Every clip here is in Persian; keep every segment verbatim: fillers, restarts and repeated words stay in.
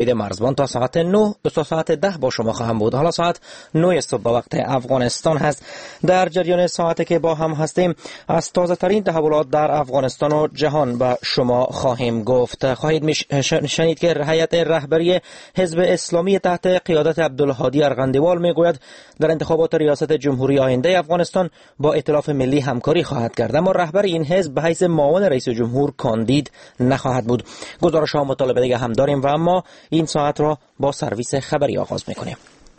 جدید مرزبان تا ساعت نه تا ساعت ده با شما خواهم بود. حالا ساعت نه صبح به وقت افغانستان هست. در جریان ساعتی که با هم هستیم از تازه ترین تحولات در افغانستان و جهان به شما خواهیم گفت. خواهید شنید که هیئت رهبری حزب اسلامی تحت قیادت عبدالهادی ارغندیوال میگوید در انتخابات ریاست جمهوری آینده افغانستان با ائتلاف ملی همکاری خواهد کرد، اما رهبر این حزب به حیث معاون رئیس جمهور کاندید نخواهد بود. گزارش ها مطالبه دیگه هم داریم و اما این ساعت را با سرویس خبری آغاز میکنیم.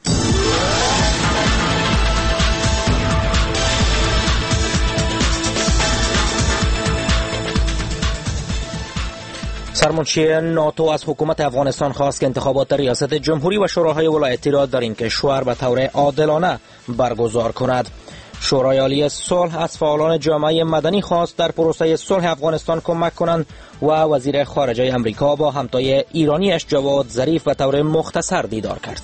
سرمنشی ناتو از حکومت افغانستان خواست که انتخابات ریاست جمهوری و شوراهای ولایتی را در این کشور به طور عادلانه برگزار کند. شورای عالی صلح از فعالان جامعه مدنی خواست در پروسه صلح افغانستان کمک کنند و وزیر خارجه امریکا با همتای ایرانیش جواد ظریف به طور مختصر دیدار کرد.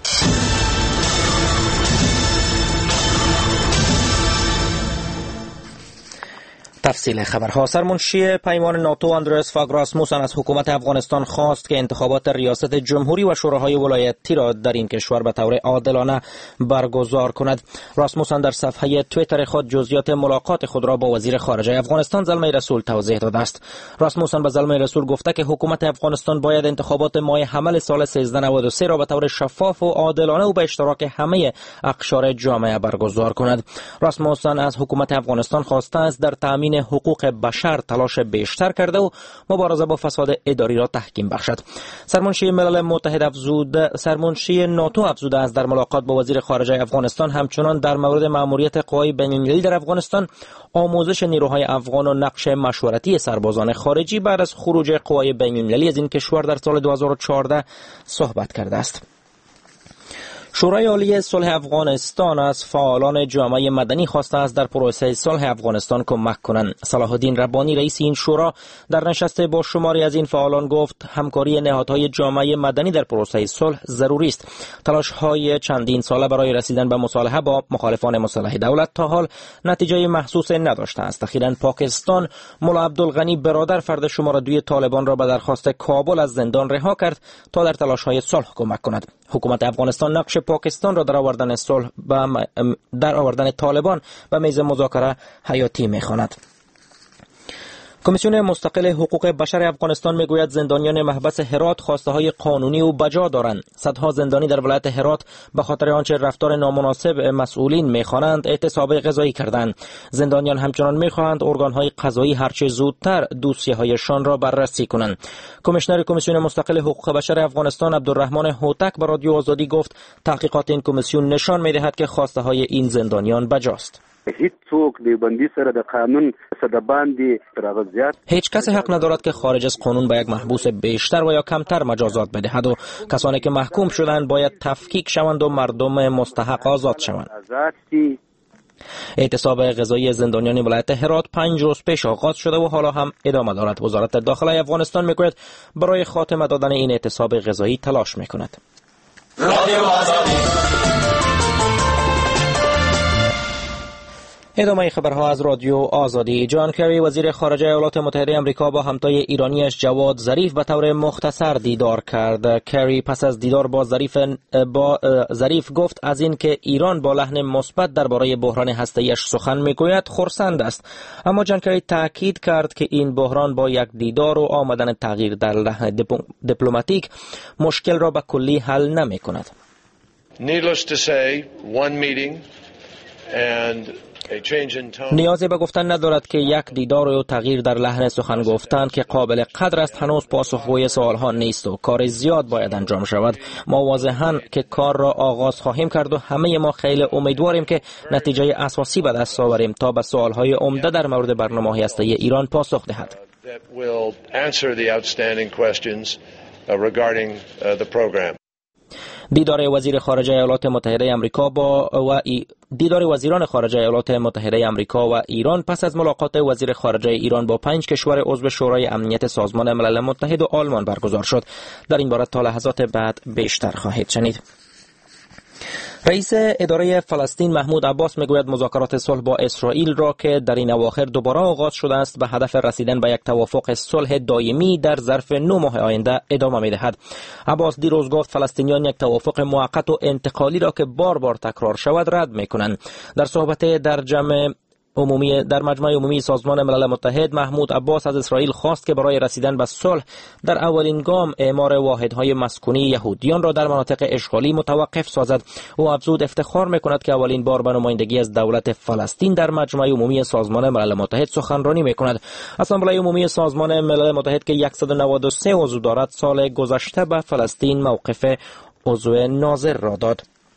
تفصیل خبرها. سرمنشی پیمان ناتو اندرس فاگ راسموسن از حکومت افغانستان خواست که انتخابات ریاست جمهوری و شوراهای ولایتی را در این کشور به طور عادلانه برگزار کند. راسموسن در صفحه توییتر خود جزئیات ملاقات خود را با وزیر خارجه افغانستان زلمه رسول توضیح داده است. راسموسن به زلمه رسول گفته که حکومت افغانستان باید انتخابات ماه حمل سال سیزده نود و سه را به طور شفاف و عادلانه و به اشتراک همه اقشار جامعه برگزار کند. راسموسن از حکومت افغانستان خواسته است در تامین حقوق بشر تلاش بیشتر کرده و مبارزه با فساد اداری را تحکیم بخشد. سرمنشی ملل متحد افزود سرمنشی ناتو افزوده است در ملاقات با وزیر خارجه افغانستان همچنان در مورد مأموریت قوای بین‌المللی در افغانستان، آموزش نیروهای افغان و نقش مشورتی سربازان خارجی بعد از خروج قوای بین‌المللی از این کشور در سال دو هزار و چهارده صحبت کرده است. شورای عالی صلح افغانستان از فعالان جامعه مدنی خواسته است در پروسه صلح افغانستان کمک کنند. صلاح الدین ربانی رئیس این شورا در نشست با شماری از این فعالان گفت همکاری نهادهای جامعه مدنی در پروسه صلح ضروری است. تلاش‌های چندین ساله برای رسیدن به مصالحه با مخالفان مسلح دولت تا حال نتیجه محسوس نداشته است. اخیراً پاکستان ملا عبدالغنی برادر فرد شماره دوی طالبان را به درخواست کابل از زندان رها کرد تا در تلاش‌های صلح کمک کند. حکومت افغانستان نقش پاکستان را در آوردن صلح در آوردن طالبان به میز مذاکره حیاتی می‌خواند. کمیسیون مستقل حقوق بشر افغانستان میگوید زندانیان محبس هرات خواسته‌های قانونی و بجا دارند. صدها زندانی در ولایت هرات به خاطر آنچه رفتار نامناسب مسئولین می‌خوانند اعتصاب غذایی کردند. زندانیان همچنان می‌خواهند ارگان‌های قضایی هرچه زودتر دوسیه‌هایشان را بررسی کنند. کمیشنر کمیسیون مستقل حقوق بشر افغانستان عبدالرحمن هوتک به رادیو آزادی گفت تحقیقات این کمیسیون نشان می‌دهد که خواسته‌های این زندانیان بجاست. هیچ څوک د بندي سره د قانون څخه باندې تراغزیات هیچ کس حق ندارد که خارج از قانون به یک محبوس بیشتر و یا کمتر مجازات بدهد و کسانی که محکوم شدند باید تفکیک شوند و مردم مستحق آزاد شوند. اعتصاب غذایی زندانیان ولایت هرات پنج روز پیش آغاز شده و حالا هم ادامه دارد. وزارت داخله افغانستان میگوید برای خاتمه دادن این اعتصاب غذایی تلاش میکند. ادامه خبرها از رادیو آزادی. جان کری وزیر خارجه ایالات متحده آمریکا با همتای ایرانیش جواد ظریف به طور مختصر دیدار کرد. کری پس از دیدار با ظریف با ظریف گفت از این که ایران با لحن مثبت درباره بحران هسته‌ایش سخن میگوید خرسند است، اما جان کری تاکید کرد که این بحران با یک دیدار و آمدن تغییر در لحن دیپلماتیک مشکل را به کلی حل نمی‌کند. Needless to say, one meeting and نیازی به گفتن ندارد که یک دیدار و تغییر در لحن سخن گفتن که قابل قدر است هنوز پاسخگوی سوالها نیست و کار زیاد باید انجام شود. ما واضحاً که کار را آغاز خواهیم کرد و همه ما خیلی امیدواریم که نتیجه اساسی به دست آوریم تا به سوالهای عمده در مورد برنامه هسته‌ای ایران پاسخ دهد. دیدار وزیر خارجه ایالات متحده آمریکا با و ای... دیدار وزیران خارجه ایالات متحده آمریکا و ایران پس از ملاقات وزیر خارجه ایران با پنج کشور عضو شورای امنیت سازمان ملل متحد و آلمان برگزار شد. در این باره تا لحظات بعد بیشتر خواهید شنید. رئیس اداره فلسطین محمود عباس میگوید مذاکرات صلح با اسرائیل را که در این اواخر دوباره آغاز شده است به هدف رسیدن به یک توافق صلح دائمی در ظرف نه ماه آینده ادامه میدهد. عباس دیروز گفت فلسطینیان یک توافق موقت و انتقالی را که بار بار تکرار شود رد میکنند. در صحبت در جمع عمومی در مجمع عمومی سازمان ملل متحد محمود عباس از اسرائیل خواست که برای رسیدن به صلح در اولین گام اعمار واحدهای مسکونی یهودیان را در مناطق اشغالی متوقف سازد. او افزود افتخار میکند که اولین بار به نمایندگی از دولت فلسطین در مجمع عمومی سازمان ملل متحد سخنرانی میکند. اسامبله عمومی سازمان ملل متحد که صد و نود و سه عضو دارد سال گذشته به فلسطین موقف عضو ناظر را داد.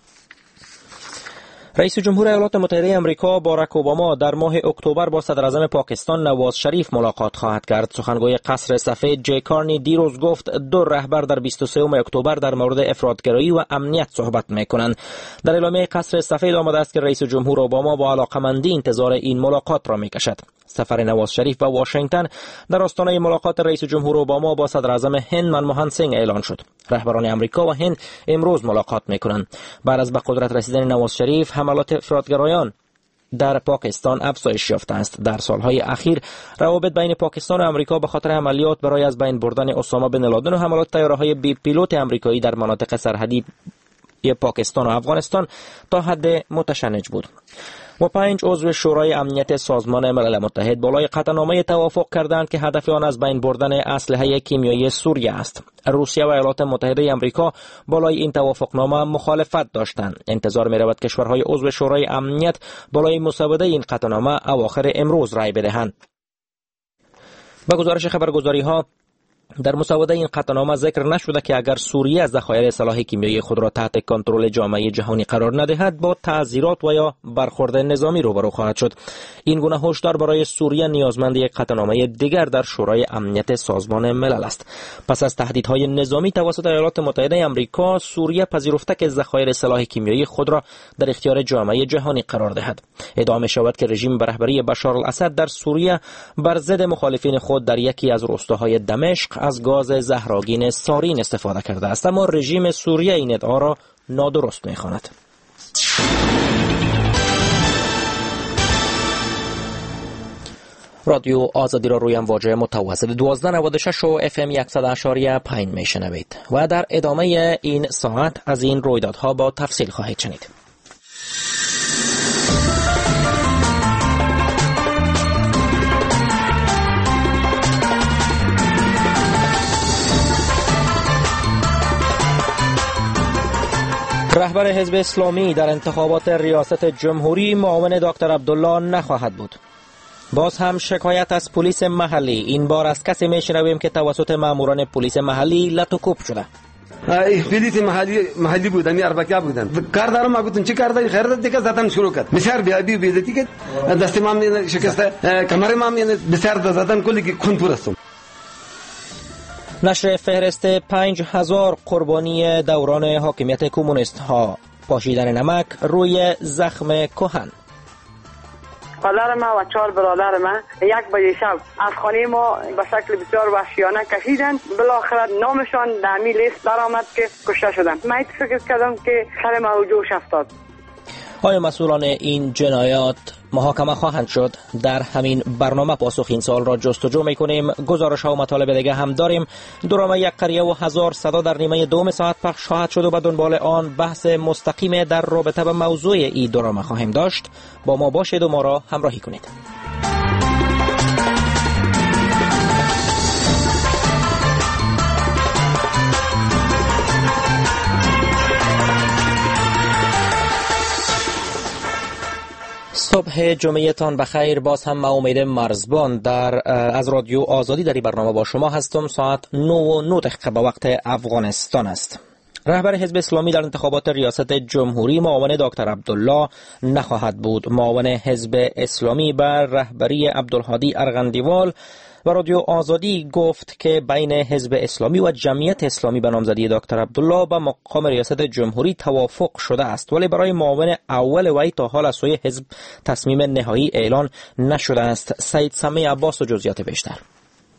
رئیس جمهور ایالات متحده آمریکا باراک اوباما در ماه اکتبر با صدر اعظم پاکستان نواز شریف ملاقات خواهد کرد. سخنگوی قصر سفید جی کارنی دیروز گفت دو رهبر در بیست و سوم اکتبر در مورد افراطگرایی و امنیت صحبت میکنند. در اعلامیه قصر سفید آمده است که رئیس جمهور اوباما با علاقمندی انتظار این ملاقات را میکشد. سفر نواز شریف به واشنگتن در آستانه ملاقات رئیس جمهور اوباما با صدر اعظم هند منموهن سینگ اعلان شد. رهبران آمریکا و هند امروز ملاقات میکنند. بعد از به قدرت رسیدن نواز شریف حملات افراطگرایان در پاکستان افزایش یافته است. در سالهای اخیر روابط بین پاکستان و آمریکا به خاطر عملیات برای از بین بردن اسامه بن لادن و حملات طیاره‌های بی پیلوت آمریکایی در مناطق سرحدی پاکستان و افغانستان تا حد متشنج بود. و پنج عضو شورای امنیت سازمان ملل متحد بالای قطعنامه توافق کردند که هدف آن از بین بردن اسلحه کیمیایی سوریه است. روسیه و ایالات متحده آمریکا بالای این توافقنامه مخالفت داشتند. انتظار می رود کشورهای عضو شورای امنیت بالای مسوده این قطعنامه اواخر امروز رای بدهند. با گزارش خبرگزاری ها در مسوده این قطعنامه ذکر نشده که اگر سوریه از ذخایر سلاح کیمیایی خود را تحت کنترل جامعه جهانی قرار ندهد با تعزیرات و یا برخورد نظامی روبرو خواهد شد. این گونه هشدار برای سوریه نیازمند یک قطعنامه دیگر در شورای امنیت سازمان ملل است. پس از تهدیدهای نظامی توسط ایالات متحده آمریکا، سوریه پذیرفته که ذخایر سلاح کیمیایی خود را در اختیار جامعه جهانی قرار دهد. ادعا می شود که رژیم به رهبری بشار الاسد در سوریه بر ضد مخالفین خود در یکی از روستاهای دمشق از گاز زهرآگین سارین استفاده کرده است، اما رژیم سوریه این ادعا را نادرست می‌خواند. رادیو آزادی را روی امواج متوسط دوازده نود و شش و اف ام صد و اشاری پنج میشنوید و در ادامه این ساعت از این رویدادها با تفصیل خواهید شنید. رهبر حزب اسلامی در انتخابات ریاست جمهوری معاون دکتر عبدالله نخواهد بود. باز هم شکایت از پلیس محلی. این بار از کسی میشنویم که توسط ماموران پلیس محلی لطوکوب شده. پلیس محلی محلی بودن، اربکیا بودن. کار دارم ما گفتم چی کار داری؟ خیر دیگه زدن شروع کرد. بسیار بیابی بیزتی که دست ما می شکسته، کمر ما می بسیار زدن کلی که خون پر است. نشر فهرست پنج هزار قربانی دوران حاکمیت کمونیست ها. پاشیدن نمک روی زخم کهن. پدر ما و چهار برادر ما یک بجه شب از خانه ما به شکل بسیار وحشیانه کشیدن. بالاخره نامشان در می لیست درآمد که کشته شدن. من فکر کردم که سر ما جوش افتاد. آیا مسئولان این جنایات محاکمه خواهند شد؟ در همین برنامه پاسخ این سوال را جستجو میکنیم. گزارش ها و مطالب دیگه هم داریم. درام یک قریه و هزار صدا در نیمه دوم ساعت پخش خواهد شد و به دنبال آن بحث مستقیم در رابطه به موضوع این درام خواهیم داشت. با ما باشید و ما را همراهی کنید. صبح جمعهتان بخیر. باز هم من امید مرزبان در از رادیو آزادی در این برنامه با شما هستم. ساعت نه و نه دقیقه به وقت افغانستان است. رهبر حزب اسلامی در انتخابات ریاست جمهوری معاون دکتر عبدالله نخواهد بود. معاون حزب اسلامی بر رهبری عبدالهادی ارغندیوال و رادیو آزادی گفت که بین حزب اسلامی و جمعیت اسلامی به نامزدی دکتر عبدالله به مقام ریاست جمهوری توافق شده است، ولی برای معاون اول وی تا حال از سوی حزب تصمیم نهایی اعلان نشده است. سید سمی عباس و جزئیات بیشتر.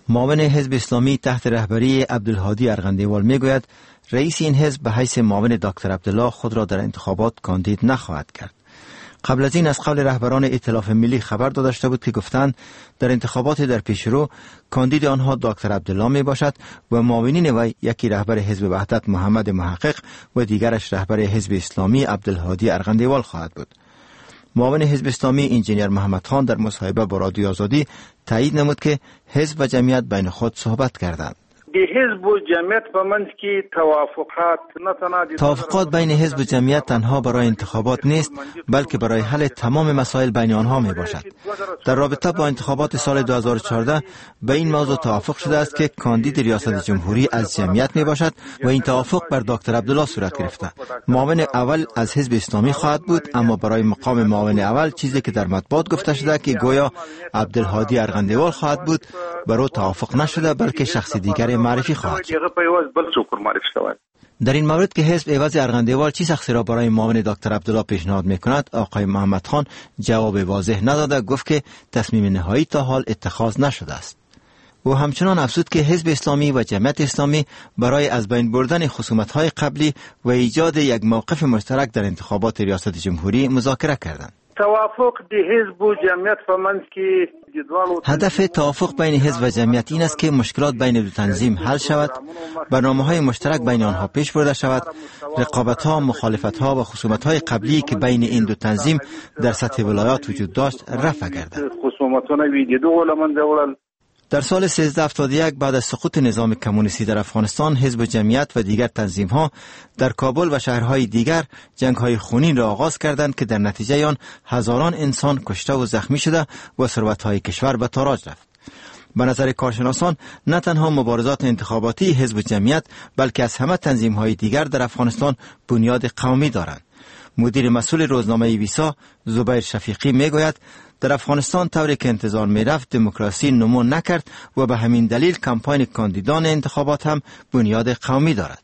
معاون حزب اسلامی تحت رهبری عبدالهادی ارغندیوال میگوید رئیس این حزب به حیث معاون دکتر عبدالله خود را در انتخابات کاندید نخواهد کرد. قبل از این از قول رهبران ائتلاف ملی خبر داشته بود که گفتند در انتخابات در پیشرو کاندید آنها دکتر عبدالله می باشد و معاونین وی یکی رهبر حزب وحدت محمد محقق و دیگرش رهبر حزب اسلامی عبدالهادی ارغندیوال خواهد بود. معاون حزب اسلامی انجینیر محمد خان در مصاحبه با رادیو آزادی تایید نمود که حزب و جمعیت بین خود صحبت کردند. حزب و جمعیت په منځ کې توافقات نه تنها توافقات بین حزب و جمعیت تنها برای انتخابات نیست بلکه برای حل تمام مسائل بین آنها می باشد. در رابطه با انتخابات سال دو هزار و چهارده به این موضوع توافق شده است که کاندید ریاست جمهوری از جمعیت می باشد و این توافق بر دکتر عبدالله صورت گرفته. معاون اول از حزب اسلامی خواهد بود، اما برای مقام معاون اول چیزی که در مطبوعات گفته شده که گویا عبدالهادی ارغندیوال خواهد بود بر او توافق نشده بلکه شخص دیگر معرفی خواهد شد. در این مورد که حزب عوض ارغندیوال چی شخصی را برای معاون دکتر عبدالله پیشنهاد میکند، آقای محمد خان جواب واضح نداده، گفت که تصمیم نهایی تا حال اتخاذ نشده است. او همچنان افزود که حزب اسلامی و جمعیت اسلامی برای از بین بردن خصومت‌های قبلی و ایجاد یک موقف مشترک در انتخابات ریاست جمهوری مذاکره کردند. توافق د حزب و جمعیت په منځ کې هدف توافق بین حزب و جمعیت این است که مشکلات بین دو تنظیم حل شود، برنامه‌های مشترک بین آنها پیش برده شود، رقابت‌ها، مخالفت‌ها و خصومت‌های قبلی که بین این دو تنظیم در سطح ولایات وجود داشت رفع گردد. در سال سیزده هفتاد و یک بعد از سقوط نظام کمونیستی در افغانستان، حزب جمعیت و دیگر تنظیم‌ها در کابل و شهرهای دیگر جنگ‌های خونین را آغاز کردند که در نتیجه آن هزاران انسان کشته و زخمی شده و ثروت‌های کشور به تاراج رفت. به نظر کارشناسان نه تنها مبارزات انتخاباتی حزب جمعیت بلکه از همه تنظیم‌های دیگر در افغانستان بنیاد قومی دارند. مدیر مسئول روزنامه ویسا زبیر شفیقی میگوید در افغانستان طوری که انتظار میرفت دموکراسی نمو نکرد و به همین دلیل کمپاین کاندیدان انتخابات هم بنیاد قومی دارد.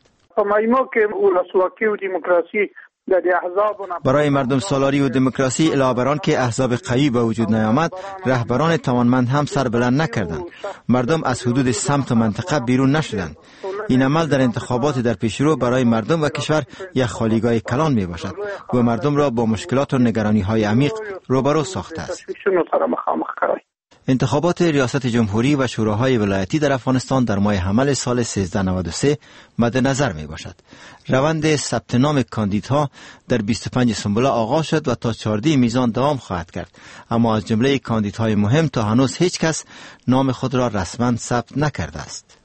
برای مردم سالاری و دموکراسی علاوه بر آن که احزاب قوی به وجود نیامد، رهبران توانمند هم سر بلند نکردند. مردم از حدود سمت و منطقه بیرون نشدند. این عمل در انتخابات در پیشرو برای مردم و کشور یک خالیگاه کلان می باشد و مردم را با مشکلات و نگرانی های عمیق روبرو ساخته است. انتخابات ریاست جمهوری و شوراهای ولایتی در افغانستان در ماه حمل سال سیزده نود و سه مد نظر می باشد. روند ثبت نام کاندیدها در بیست و پنج سنبله آغاز شد و تا چهاردهم میزان دوام خواهد کرد، اما از جمله کاندیدهای مهم تا هنوز هیچ کس نام خود را رسما ثبت نکرده است.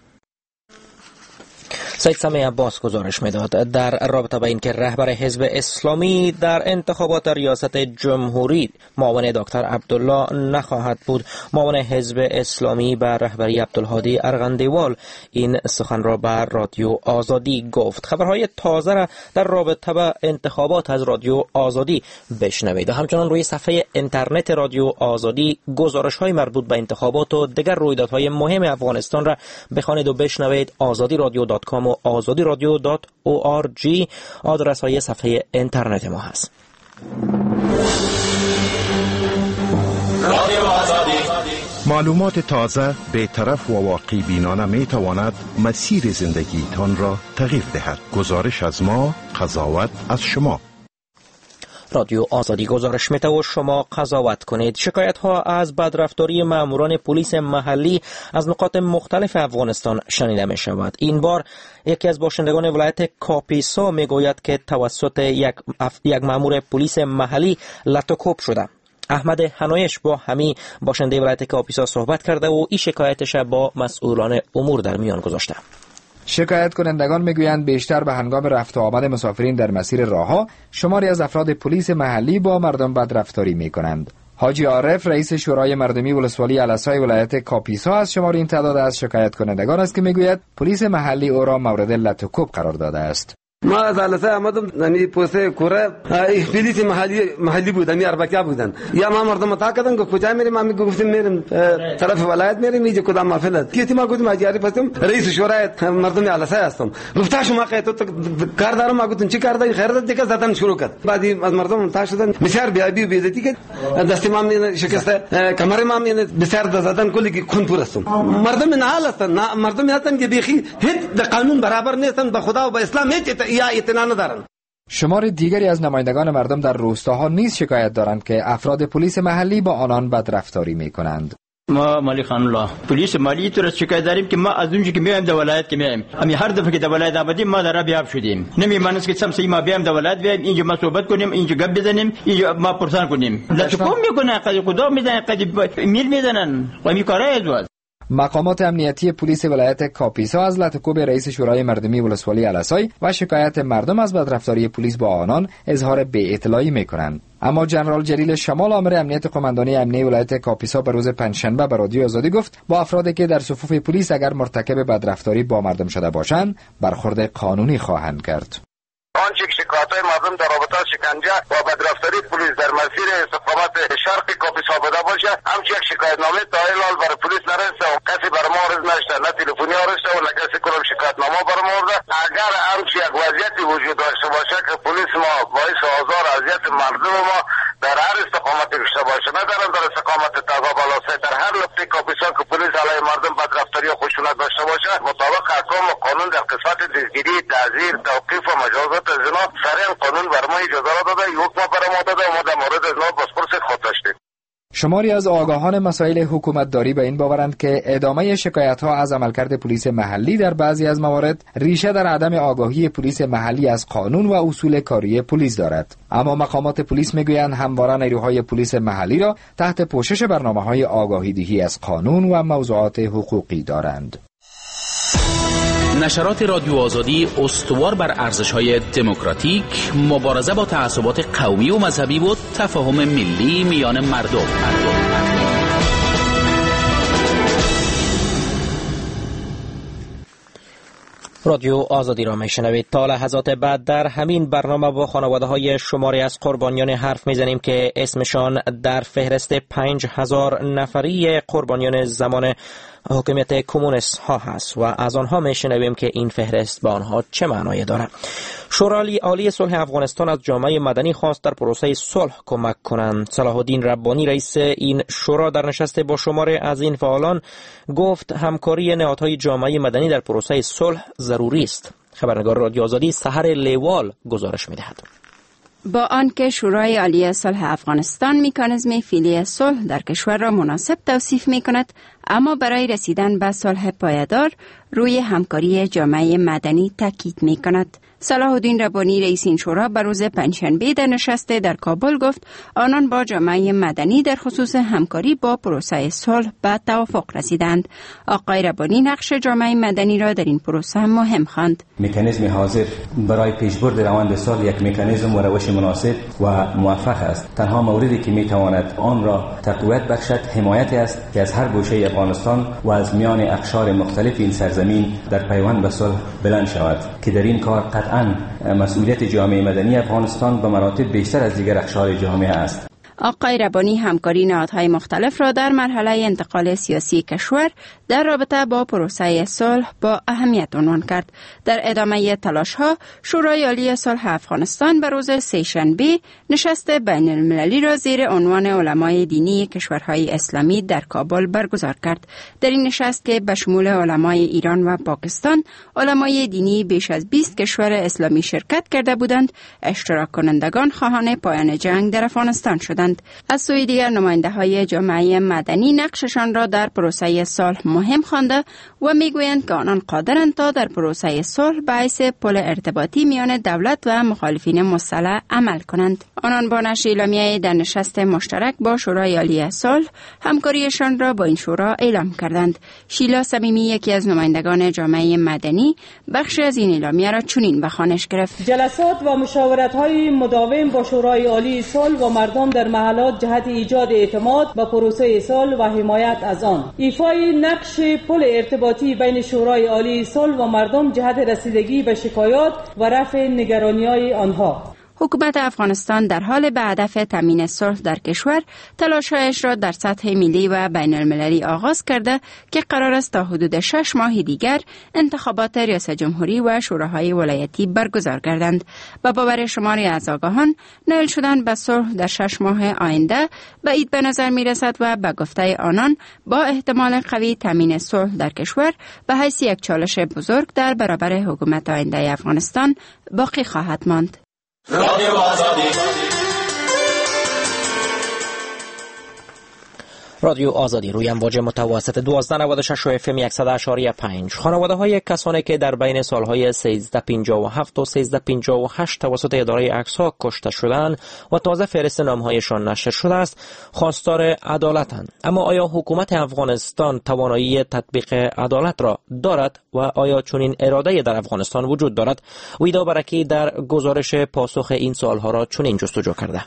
سید سمیع عباس گزارش میداد در رابطه با اینکه رهبر حزب اسلامی در انتخابات ریاست جمهوری معاون دکتر عبدالله نخواهد بود. معاون حزب اسلامی بر رهبری عبدالهادی ارغندیوال این سخن را بر رادیو آزادی گفت. خبرهای تازه را در رابطه با انتخابات از رادیو آزادی بشنوید و همچنان روی صفحه اینترنت رادیو آزادی گزارش های مربوط به انتخابات و دیگر رویدادهای مهم افغانستان را بخوانید و بشنوید. آزادی رادیو دات کام و آزادی رادیو دات او آر جی آدرس های صفحه اینترنت ما هست. معلومات تازه، بی‌طرف و واقعی بینانه می تواند مسیر زندگی تان را تغییر دهد. گزارش از ما، قضاوت از شما. رادیو آزادی گزارش میده و شما قضاوت کنید. شکایت ها از بدرفتاری ماموران پلیس محلی از نقاط مختلف افغانستان شنیده می شود. این بار یکی از باشندگان ولایت کاپیسا می گوید که توسط یک, اف... یک مامور پلیس محلی لطوکوب شده. احمد حنایش با همی باشنده ولایت کاپیسا صحبت کرده و این شکایتش با مسئولان امور در میان گذاشته. شکایت کنندگان میگویند بیشتر به هنگام رفت و آمد مسافرین در مسیر راهها شماری از افراد پلیس محلی با مردم بدرفتاری میکنند. حاجی عارف رئیس شورای مردمی ولسوالی علسای ولایت کاپیسا از شمار این تعداد از شکایت کنندگان است که میگوید پلیس محلی او را مورد لطوکوب قرار داده است. ما از جلسه آمدم، یعنی پوسته کوره پلیس محلی محلی بود، یعنی اربکیا بودن. یا ما مردم تا کردن که کجا میریم؟ ما میگفتیم میریم طرف ولایت میریم، اینجا کدام محفل کیتی؟ ما گفتیم اجاری هستم، رئیس شورای مردم جلسه هستم. گفت شما که تو کار دارم؟ ما گفتیم چی کار داری؟ خیرت دیگه زدن شروع کرد. بعدی از مردم تا شدن بسیار بیابی و بیزتی که دست ما می شکسته، کمر ما می بسیار زدن، کلی که خون پور هستم. مردم نه حال هستن، مردم هستن که بیخی هیچ قانون برابر نیستن، به خدا و به اسلام هیچ یا اطلاع ندارن. شمار دیگری از نمایندگان مردم در روستاها نیز شکایت دارند که افراد پلیس محلی با آنان بدرفتاری می‌کنند. ما مالی خان الله پلیس مالی تو را شکایت داریم که ما از اونجا که میایم در ولایت که میایم، همین هر دفعه که در ولایت آمدیم ما در بیاب شدیم. نمی‌مانست که سمسی ما بیایم در ولایت بیایم، اینجا ما صحبت کنیم، اینجا گپ بزنیم، اینجا ما پرسان کنیم. لطفاً میکنه قضیه خدا میزنن، قضیه میل میزنن و می کارای ازواج. مقامات امنیتی پلیس ولایت کاپیسا از لطکوب رئیس شورای مردمی ولسوالی علسای و شکایت مردم از بدرفتاری پلیس با آنان اظهار بی‌اطلاعی می‌کنند. اما جنرال جلیل شمال آمر امنیت قماندانی امنیه ولایت کاپیسا به روز پنجشنبه به رادیو آزادی گفت با افرادی که در صفوف پلیس اگر مرتکب بدرفتاری با مردم شده باشند برخورد قانونی خواهند کرد. آنچه که شکایت‌های مردم در رابطه شکنجه و بدرفتاری پلیس در مسیر استقامت شرق کاپیسا بوده باشه، همچنین یک شکایتنامه تا الان برای پلیس نرسیده و کسی بر ما عرض نشده، نه تلفنی عرض و نه کسی کنم شکایتنامه بر ما عرض. اگر همچین یک وضعیتی وجود داشته باشه که پلیس ما باعث آزار و اذیت مردم ما در هر استقامتی داشته باشه، نه در استقامت تازه بالاسه، در هر نقطه کاپیسا که پلیس علیه مردم بدرفتاری و خشونت داشته باشه، مطابق احکام و قانون در قسمت دستگیری، تعزیر، توقیف و مجازات از اینا سریع قانون بر ما اجازه را داده، یک ما بر ما داده و ما در مورد از اینا بازپرسی خود داشتیم. شماری از آگاهان مسائل حکومتداری به این باورند که ادامه شکایت‌ها از عملکرد پلیس محلی در بعضی از موارد ریشه در عدم آگاهی پلیس محلی از قانون و اصول کاری پلیس دارد. اما مقامات پلیس میگویند همواره نیروهای پلیس محلی را تحت پوشش برنامه‌های آگاهی‌دهی از قانون و موضوعات حقوقی دارند. نشرات رادیو آزادی استوار بر ارزش‌های دموکراتیک، مبارزه با تعصبات قومی و مذهبی و تفاهم ملی میان مردم. رادیو آزادی را میشنوید. تا لحظات بعد در همین برنامه با خانواده‌های شماری از قربانیان حرف میزنیم که اسمشان در فهرست پنج هزار نفری قربانیان زمان حکومت کمونیست ها هست و از آنها میشنویم که این فهرست با آنها چه معنایی دارد. شورای عالی صلح افغانستان از جامعه مدنی خواست در پروسه صلح کمک کنند. صلاح الدین ربانی رئیس این شورا در نشست با شماری از این فعالان گفت همکاری نهادهای جامعه مدنی در پروسه صلح ضروری است. خبرنگار رادیو آزادی سحر لیوال گزارش می‌دهد. با آنکه شورای عالی صلح افغانستان مکانیزم فعلی صلح در کشور را مناسب توصیف می‌کند، اما برای رسیدن به صلح پایدار روی همکاری جامعه مدنی تاکید می‌کند. صلاح الدین ربانی رئیس این شورا به روز پنجشنبه در نشست در کابل گفت آنان با جامعه مدنی در خصوص همکاری با پروسه صلح به توافق رسیدند. آقای ربانی نقش جامعه مدنی را در این پروسه مهم خواند. مکانیزم حاضر برای پیشبرد روند صلح یک مکانیزم و روش مناسب و موفق است. تنها موردی که میتواند آن را تقویت بخشد حمایت است که از هر گوشه افغانستان و از میان اقشار مختلف این سرزمین در پیوند به صلح بلند شود که در این کار قطعاً مسئولیت جامعه مدنی افغانستان به مراتب بیشتر از دیگر اقشار جامعه است. آقای ربانی همکاری نهادهای مختلف را در مرحله انتقال سیاسی کشور در رابطه با پروسه صلح با اهمیت عنوان کرد. در ادامه تلاش‌ها شورای عالی صلح افغانستان به روز سه‌شنبه نشست بین المللی را زیر عنوان علمای دینی کشورهای اسلامی در کابل برگزار کرد. در این نشست که به شمول علمای ایران و پاکستان، علمای دینی بیش از بیست کشور اسلامی شرکت کرده بودند، اشتراک کنندگان خواهان پایان جنگ در افغانستان شدند. از سوی دیگر نماینده های جامعه مدنی نقششان را در پروسه صلح مهم خوانده و میگویند که آنان قادرند تا در پروسه صلح باعث پل ارتباطی میان دولت و مخالفین مسلح عمل کنند. آنان با نشر اعلامیه در نشست مشترک با شورای عالی صلح همکاریشان را با این شورا اعلام کردند. شیلا صمیمی یکی از نمایندگان جامعه مدنی بخشی از این اعلامیه را چنین به خوانش گرفت: جلسات و مشاورت های مداوم با شورای عالی صلح و مردم در محلات جهت ایجاد اعتماد به پروسه صلح و حمایت از آن. ایفای نقش پل ارتباطی بین شورای عالی صلح و مردم جهت رسیدگی به شکایات و رفع نگرانی‌های آنها. حکومت افغانستان در حال به هدف تامین صلح در کشور تلاش‌هایش را در سطح ملی و بین المللی آغاز کرده که قرار است تا حدود شش ماه دیگر انتخابات ریاست جمهوری و شوراهای ولایتی برگزار گردند. با باور شماری از آگاهان، نائل شدن به صلح در شش ماه آینده بعید به نظر می رسد و به گفته آنان با احتمال قوی تامین صلح در کشور به حیث یک چالش بزرگ در برابر حکومت آینده افغانستان باقی خواهد ماند. رادیو آزادی رادیو آزادی روی امواج متوسط دوازده نود و شش و اف ام صد و اشاری پنج. خانواده های کسانی که در بین سالهای سیزده پنجاه و هفت و سیزده پنجاه و هشت توسط اداره عکس‌ها کشته شدند و تازه فهرست نامهایشان نشر شده است، خواستار عدالتند. اما آیا حکومت افغانستان توانایی تطبیق عدالت را دارد و آیا چنین اراده در افغانستان وجود دارد؟ ویدا برکی در گزارش پاسخ این سوالها را چنین جستجو کرده.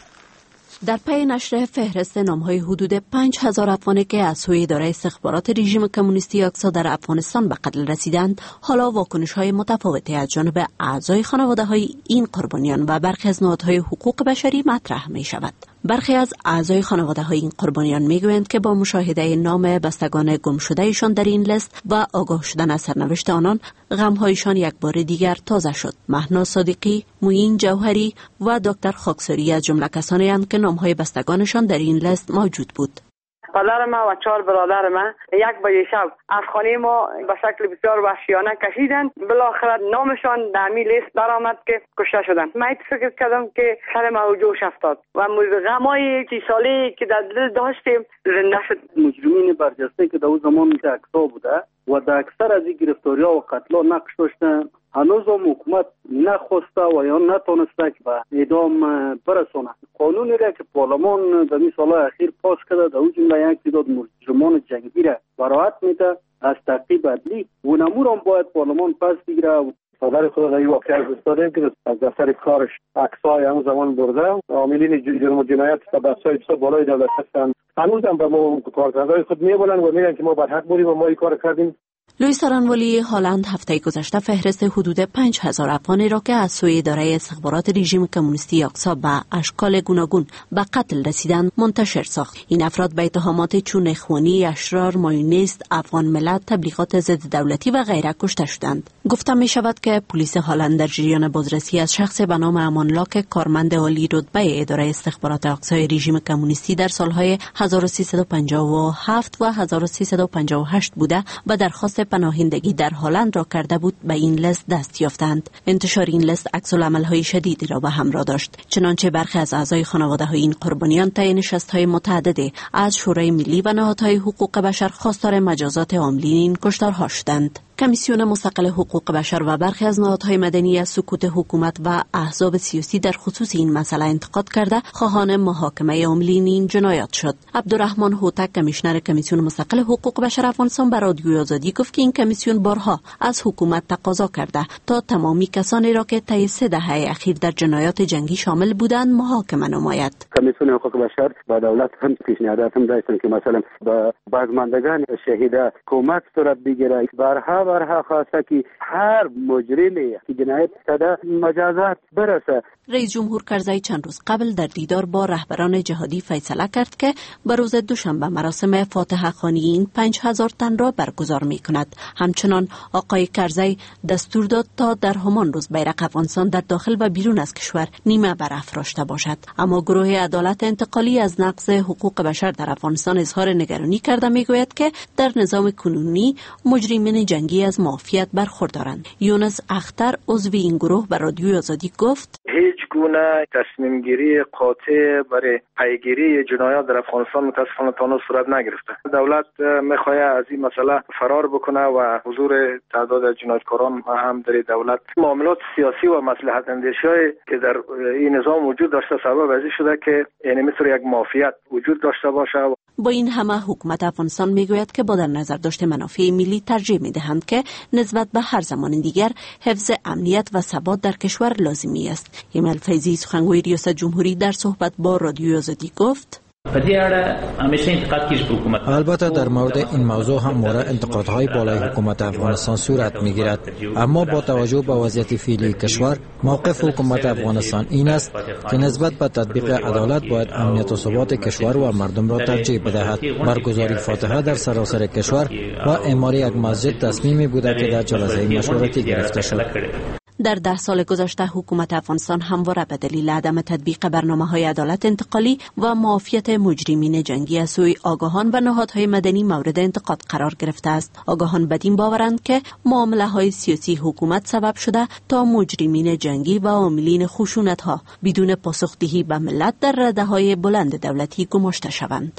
در پی نشر فهرست نام‌های حدود پنج هزار افغانی که از سوی اداره استخبارات رژیم کمونیستی آکسا در افغانستان به قتل رسیدند، حالا واکنش‌های متفاوتی از جانب اعضای خانواده‌های این قربانیان و برخی از نهادهای حقوق بشری مطرح می‌شود. برخی از اعضای خانواده‌های این قربانیان می‌گویند که با مشاهده نام بستگان گم شده‌شان در این لیست و آگاه شدن از سرنوشت آنان، غم‌هایشان یک بار دیگر تازه شد. مهنا صادقی، معین جوهری و دکتر خاکساری از جمله کسانی اند که نام‌های بستگانشان در این لیست موجود بود. پدر ما و چهار برادر ما یک بجه شب از خانه ما به شکل بسیار وحشیانه کشیدند. بالاخره نامشان در می لیست درآمد که کشته شدند. من فکر کردم که سر ما جوش افتاد و غمای سی ساله که در دل داشتیم زنده شد. مجرمین برجسته که در اون زمان که اکسا بوده و در اکثر از این گرفتاری‌ها و قتل‌ها نقش داشتن، هنوز هم حکومت نخواسته و یا نتونسته که به اعدام برسونه. قانونی را که پارلمان در این سال‌های اخیر پاس کرده، در اون جمله یک تعداد مجرمان جنگی را براءت میده از تعقیب عدلی و نمور هم باید پارلمان پس بگیره. پدر خود را این واقعه از استادیم که از دفتر کارش عکس‌های همون زمان برده، عاملین جرم و جنایت بسای بسیار بالای دولت هستند. هنوز هم به ما کارکردهای خود میبولند و میگن که ما بدحق بودیم و ما این کار کردیم. لوئیس سارانوالی هالند هفته گذشته فهرست حدود پنج هزار افغانی را که از سوی اداره استخبارات رژیم کمونیستی آکسا به اشکال گوناگون به قتل رسیدند منتشر ساخت. این افراد به اتهامات چون اخوانی، اشرار، مایونیست، افغان ملت، تبلیغات ضد دولتی و غیره کشته شدند. گفته می شود که پلیس هالند در جریان بازرسی از شخص به نام امانلا که کارمند عالی رتبه اداره استخبارات آکسای رژیم کمونیستی در سالهای هزار و سیصد و پنجاه و هفت و هزار و سیصد و پنجاه و هشت بوده و درخواست پناهندگی در هلند را کرده بود به این لیست دست یافتند. انتشار این لیست عکس‌العمل‌های شدیدی را به همراه داشت. چنانچه برخی از اعضای خانواده‌های این قربانیان طی نشست‌های متعددی از شورای ملی و نهادهای حقوق بشر خواستار مجازات عاملین این کشتارها شدند. کمیسیون مستقل حقوق بشر و برخی از نهادهای مدنی از سکوت حکومت و احزاب سیاسی در خصوص این مسئله انتقاد کرده خواهان محاکمه عاملین این جنایات شد. عبدالرحمن هوتک کمیشنر کمیسیون مستقل حقوق بشر افغانستان به رادیوی آزادی گفت که این کمیسیون بارها از حکومت تقاضا کرده تا تمامی کسانی را که طی سه دهه اخیر در جنایات جنگی شامل بودند محاکمه نماید. کمیسیون حقوق بشر با دولت هم پیشنهادات هم داشتن که مثلا به بازماندگان شهیدا کمک صورت بگیره. برها برها خواسته که هر مجرمی که جنایت کرده مجازات برسه. رئیس جمهور کرزی چند روز قبل در دیدار با رهبران جهادی فیصله کرد که به روز دوشنبه مراسم فاتحه خوانی این پنج هزار تن را برگزار می کند. همچنان آقای کرزی دستور داد تا در همان روز بیرق افغانستان در داخل و بیرون از کشور نیمه برافراشته باشد. اما گروه عدالت انتقالی از نقض حقوق بشر در افغانستان اظهار نگرانی کرده میگوید که در نظام کنونی مجرمین جنگی از معافیت برخوردارند. یونس اختر عضو این گروه به رادیوی آزادی گفت هیچ گونه تصمیم گیری قاطع برای پیگیری جنایات در افغانستان متاسفانه تا نو صورت نگرفته. دولت میخواد از این مسئله فرار بکنه و حضور تعداد از جنایتکاران هم در دولت معاملات سیاسی و مصلحت اندیشی که در این نظام وجود داشته سبب از این شده که یعنی مثل یک مافیات وجود داشته باشه. با این همه حکومت افغانستان میگوید که با در نظر داشته منافع ملی ترجیح میدهند که نسبت به هر زمان دیگر حفظ امنیت و ثبات در کشور لازمی است. ایمل فیضی سخنگوی ریاست جمهوری در صحبت با رادیوی آزادی گفت: البته در مورد این موضوع هم مورد انتقادهای بالای حکومت افغانستان صورت میگیرد، اما با توجه به وضعیت فعلی کشور موقف حکومت افغانستان این است که نسبت به تطبیق عدالت باید امنیت و ثبات کشور و مردم را ترجیح بدهد. برگزاری فاتحه در سراسر کشور و اعمار یک مسجد تصمیمی بوده که در جلسه مشورتی گرفته شد. در ده سال گذشته حکومت افغانستان همواره به دلیل عدم تطبیق برنامه‌های عدالت انتقالی و معافیت مجرمین جنگی از سوی آگاهان و نهادهای مدنی مورد انتقاد قرار گرفته است. آگاهان بدین باورند که معامله‌های سیاسی حکومت سبب شده تا مجرمین جنگی و عاملین خشونت‌ها بدون پاسخدهی به ملت در رده‌های بلند دولتی گماشته شوند.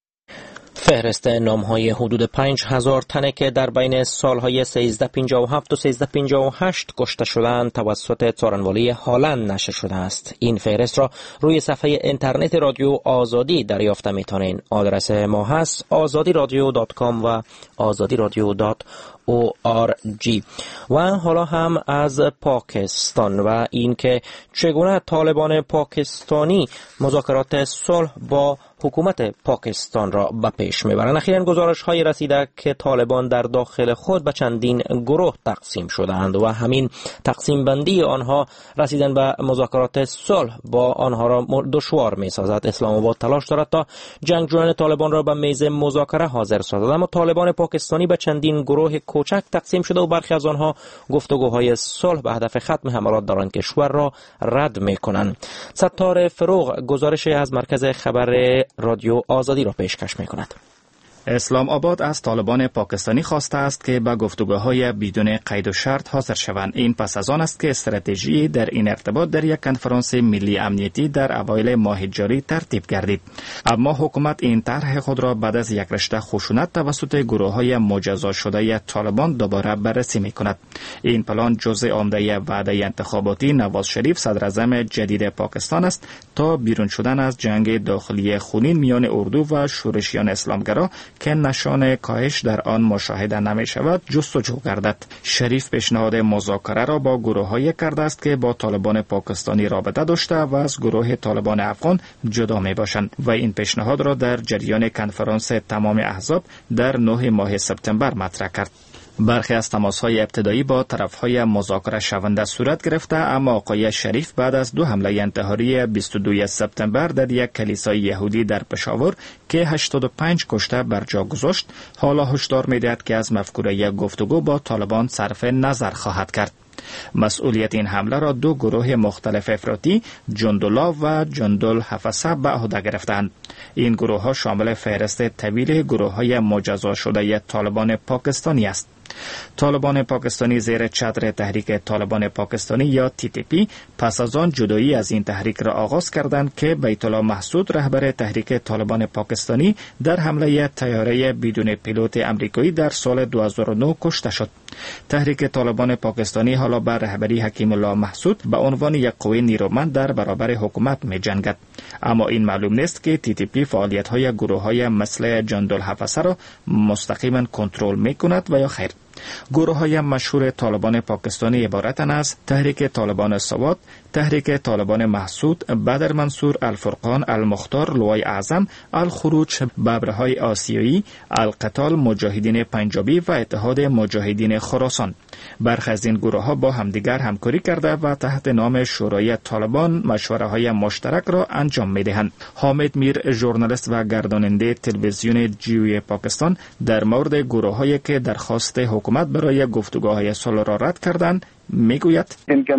فهرست نام‌های حدود پنج هزار تنه که در بین سالهای سیزده پنجاه و هفت و سیزده پنجاه و هشت کشته شدند توسط څارنوالی هالند نشر شده است. این فهرست را روی صفحه اینترنت رادیو آزادی دریافت می‌توانید. آدرس ما هست آزادی رادیو دات کام و آزادی رادیو دات او آر جی. و حالا هم از پاکستان و اینکه چگونه طالبان پاکستانی مذاکرات صلح با حکومت پاکستان را به پیش میبرند. اخیراً گزارش‌های رسیده که طالبان در داخل خود به چندین گروه تقسیم شدند و همین تقسیم بندی آنها رسیدن به مذاکرات صلح با آنها را دشوار می‌سازد. اسلام آباد تلاش دارد تا جنگجویان طالبان را به میز مذاکره حاضر سازد، اما طالبان پاکستانی به چندین گروه کوچک تقسیم شده و برخی از آنها گفتگوهای صلح به هدف ختم حملات در آن کشور را رد می‌کنند. ستار فروغ گزارش از مرکز خبر رادیو آزادی را پیشکش می‌کند. اسلام آباد از طالبان پاکستانی خواسته است که به گفتگوهای بدون قید و شرط حاضر شوند. این پس از آن است که استراتژی در این ارتباط در یک کنفرانس ملی امنیتی در اوایل ماه جاری ترتیب گردید. اما حکومت این طرح خود را بعد از یک رشته خشونت توسط گروه‌های مجزا شده طالبان دوباره بررسی می‌کند. این پلان جزء عمده وعده انتخاباتی نواز شریف صدر اعظم جدید پاکستان است تا بیرون شدن از جنگ داخلی خونین میان اردو و شورشیان اسلامگرا که نشان کاهش در آن مشاهده نمی شود جستجو گردد. شریف پیشنهاد مذاکره را با گروه‌هایی کرده است که با طالبان پاکستانی رابطه داشته و از گروه طالبان افغان جدا می باشند و این پیشنهاد را در جریان کنفرانس تمام احزاب در نه ماه سپتامبر مطرح کرد. برخی از تماس‌های ابتدایی با طرف‌های مذاکره شونده صورت گرفته، اما آقای شریف بعد از دو حمله انتحاری بیست و دوم سپتامبر در یک کلیسای یهودی در پشاور که هشتاد و پنج کشته بر جا گذاشت، حالا هشدار می‌دهد که از مفکوره گفتگو با طالبان صرف نظر خواهد کرد. مسئولیت این حمله را دو گروه مختلف افراطی، جندولا و جندول حفصه به عهده گرفتند. این گروه ها شامل فهرست طویل گروه های مجزا شده طالبان پاکستانی است. طالبان پاکستانی زیر چتر تحریک طالبان پاکستانی یا تی تی پی پس از آن جدایی از این تحریک را آغاز کردند که بیت الله محسود رهبر تحریک طالبان پاکستانی در حمله طیاره بدون پیلوت امریکایی در سال دو هزار و نه کشته شد. تحریک طالبان پاکستانی حالا بر رهبری حکیم الله محسود به عنوان یک قوه نیرومند در برابر حکومت می جنگد. اما این معلوم نیست که تی تی پی فعالیت‌های گروه‌های مثل جندالحفصه را مستقیما کنترل می‌کند و یا خیر. گروه‌های مشهور طالبان پاکستانی عبارتند از تحریک طالبان سواد، تحریک طالبان محسود، بدر منصور، الفرقان، المختار، لوای اعظم، الخروج، ببرهای آسیایی، القتال، مجاهدین پنجابی و اتحاد مجاهدین خراسان. برخی از این گروه‌ها با همدیگر همکاری کرده و تحت نام شورای طالبان مشوره‌های مشترک را انجام می‌دهند. حامد میر، ژورنالیست و گرداننده تلویزیون جیوی پاکستان، در مورد گروه‌هایی که درخواست حکومت برای گفتگوهای صلح را رد کردند میگوید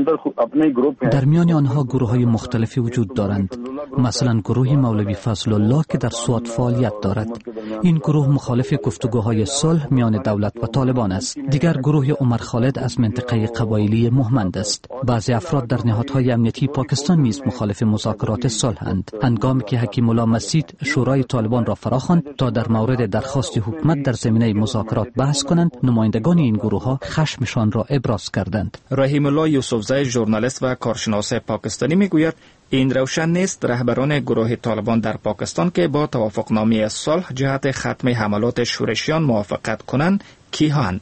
در میان آنها گروه های مختلفی وجود دارند، مثلا گروه مولوی فضل الله که در سوات فعالیت دارد. این گروه مخالف گفتگوهای صلح میان دولت و طالبان است. دیگر گروه عمر خالد از منطقه قبایلی مهمند است. بعضی افراد در نهادهای امنیتی پاکستان نیز مخالف مذاکرات صلح‌اند. هنگامی که حکیم الله مسید شورای طالبان را فراخواند تا در مورد درخواست حکومت در زمینه مذاکرات بحث کنند، نمایندگان این گروه ها خشمشان را ابراز کردند. رحیم الله یوسفزی ژورنالیست و کارشناس پاکستانی میگوید این روشن نیست رهبران گروه طالبان در پاکستان که با توافقنامه صلح جهت ختم حملات شورشیان موافقت کنند کیهان.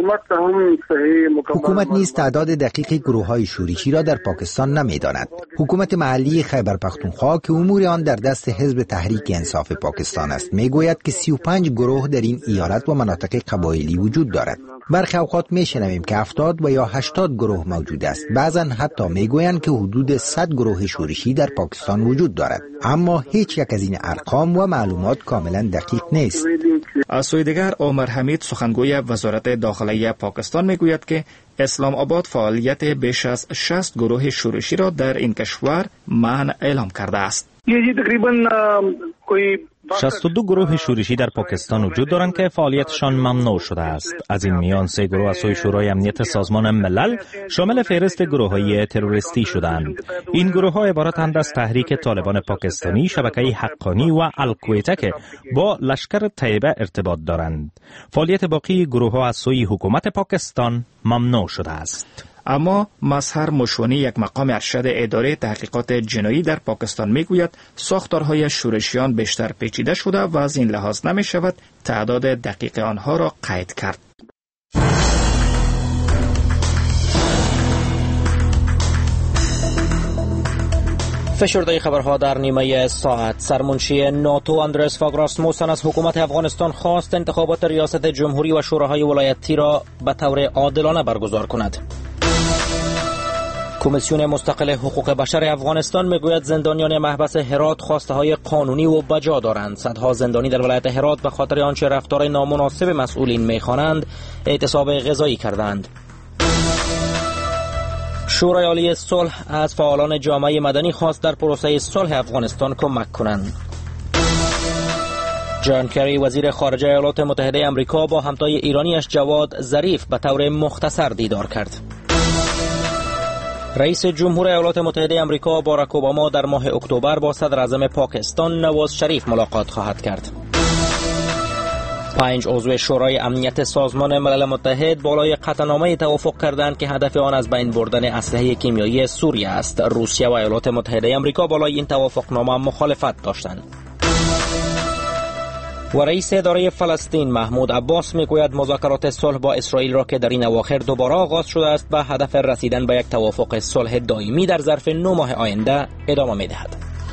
حکومت نیز تعداد دقیق گروه های شورشی را در پاکستان نمی‌داند. حکومت محلی خیبر پختونخوا که امور آن در دست حزب تحریک انصاف پاکستان است میگوید که سی و پنج گروه در این ایالت و مناطق قبایلی وجود دارد. برخی اوقات میشنویم که هفتاد و یا هشتاد گروه موجود است. بعضا حتی میگویند که حدود صد گروه شورشی در پاکستان وجود دارد، اما هیچ یک از این ارقام و معلومات کاملا دقیق نیست. از سوی دیگر عمر حمید سخنگوی وزارت داخلیه پاکستان میگوید که اسلام آباد فعالیت بیش از شصت گروه شورشی را در این کشور منع اعلام کرده است. شصت و دو گروه شورشی در پاکستان وجود دارند که فعالیتشان ممنوع شده است. از این میان سه گروه از سوی شورای امنیت سازمان ملل شامل فهرست گروه‌های تروریستی شدند. این گروه‌ها عبارتند از تحریک طالبان پاکستانی، شبکه حقانی و القاعده که با لشکر طیبه ارتباط دارند. فعالیت باقی گروه‌ها از سوی حکومت پاکستان ممنوع شده است. اما مظهر مشونی، یک مقام ارشد اداره تحقیقات جنایی در پاکستان میگوید ساختارهای شورشیان بیشتر پیچیده شده و از این لحاظ نمی شود تعداد دقیق آنها را قید کرد. فشرده خبرها در نیمه ساعت. سرمنشی ناتو اندرس فاگ راسموسن از حکومت افغانستان خواست انتخابات ریاست جمهوری و شوراهای ولایتی را به طور عادلانه برگزار کند. کمیسیون مستقل حقوق بشر افغانستان میگوید زندانیان محبس هرات خواسته های قانونی و بجا دارند. صدها زندانی در ولایت هرات به خاطر آنچه رفتار نامناسب مسئولین میخوانند اعتصاب غذایی کردند. شورای عالی صلح از فعالان جامعه مدنی خواست در پروسه صلح افغانستان کمک کنند. جان کری وزیر خارجه ایالات متحده آمریکا با همتای ایرانیش جواد ظریف به طور مختصر دیدار کرد. رئیس جمهور ایالات متحده آمریکا باراک اوباما در ماه اکتبر با صدر اعظم پاکستان نواز شریف ملاقات خواهد کرد. پنج عضو شورای امنیت سازمان ملل متحد بالای قطعنامه توافق کردند که هدف آن از بین بردن اسلحه کیمیایی سوریه است. روسیه و ایالات متحده آمریکا بالای این توافقنامه مخالفت داشتند. و رئیس اداره فلسطین محمود عباس میگوید مذاکرات صلح با اسرائیل را که در این اواخر دوباره آغاز شده است به هدف رسیدن به یک توافق صلح دائمی در ظرف نه ماه آینده ادامه می‌دهد.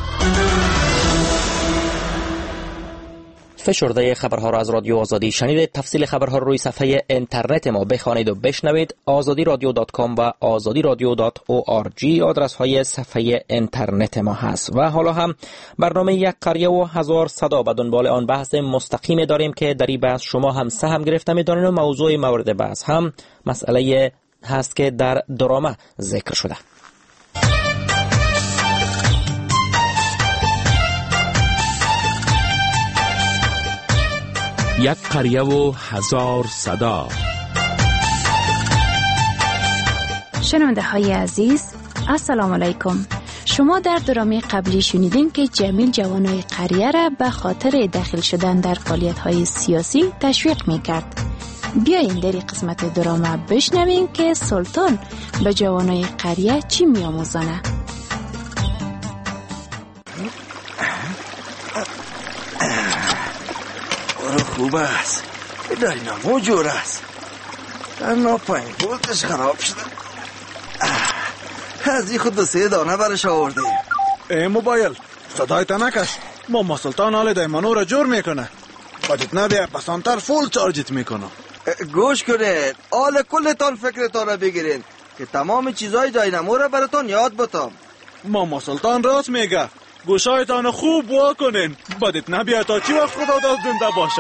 فشرده خبرها را از رادیو آزادی شنیدید. تفصیل خبرها روی صفحه اینترنت ما بخوانید و بشنوید. آزادی رادیو دات کام و آزادی رادیو دات او آر جی آدرس های صفحه اینترنت ما هست. و حالا هم برنامه یک قریه و هزار صدا به دنبال آن بحث مستقیم داریم که در این بحث شما هم سهم گرفته می‌دانید و موضوع مورد بحث هم مسئله هست که در درامه ذکر شده. یک قریه و هزار صدا. شنونده های عزیز، السلام علیکم. شما در درامه قبلی شنیدین که جمیل جوانای قریه را به خاطر داخل شدن در فعالیت های سیاسی تشویق می کرد. بیایین در این قسمت درامه بشنویم که سلطان به جوانای قریه چی می آموزانه. خوب است، داینامو جور است، در ناپایین بولتش خراب شده. از این خود سه دانه برش آورده. ای موبایل صدایت نکش، ماما سلطان حال دایمانو را جور میکنه. بدت نبیه پسانتر فول چارجت میکنه. گوش کنید، حال کلتان فکرتان را بگیرین که تمام چیزای داینامو را براتان یاد بتام. ماما سلطان راست میگه، گوشایتان خوب وا کنین، بدت نبیه تا چی وقت خدا دست زنده باشه.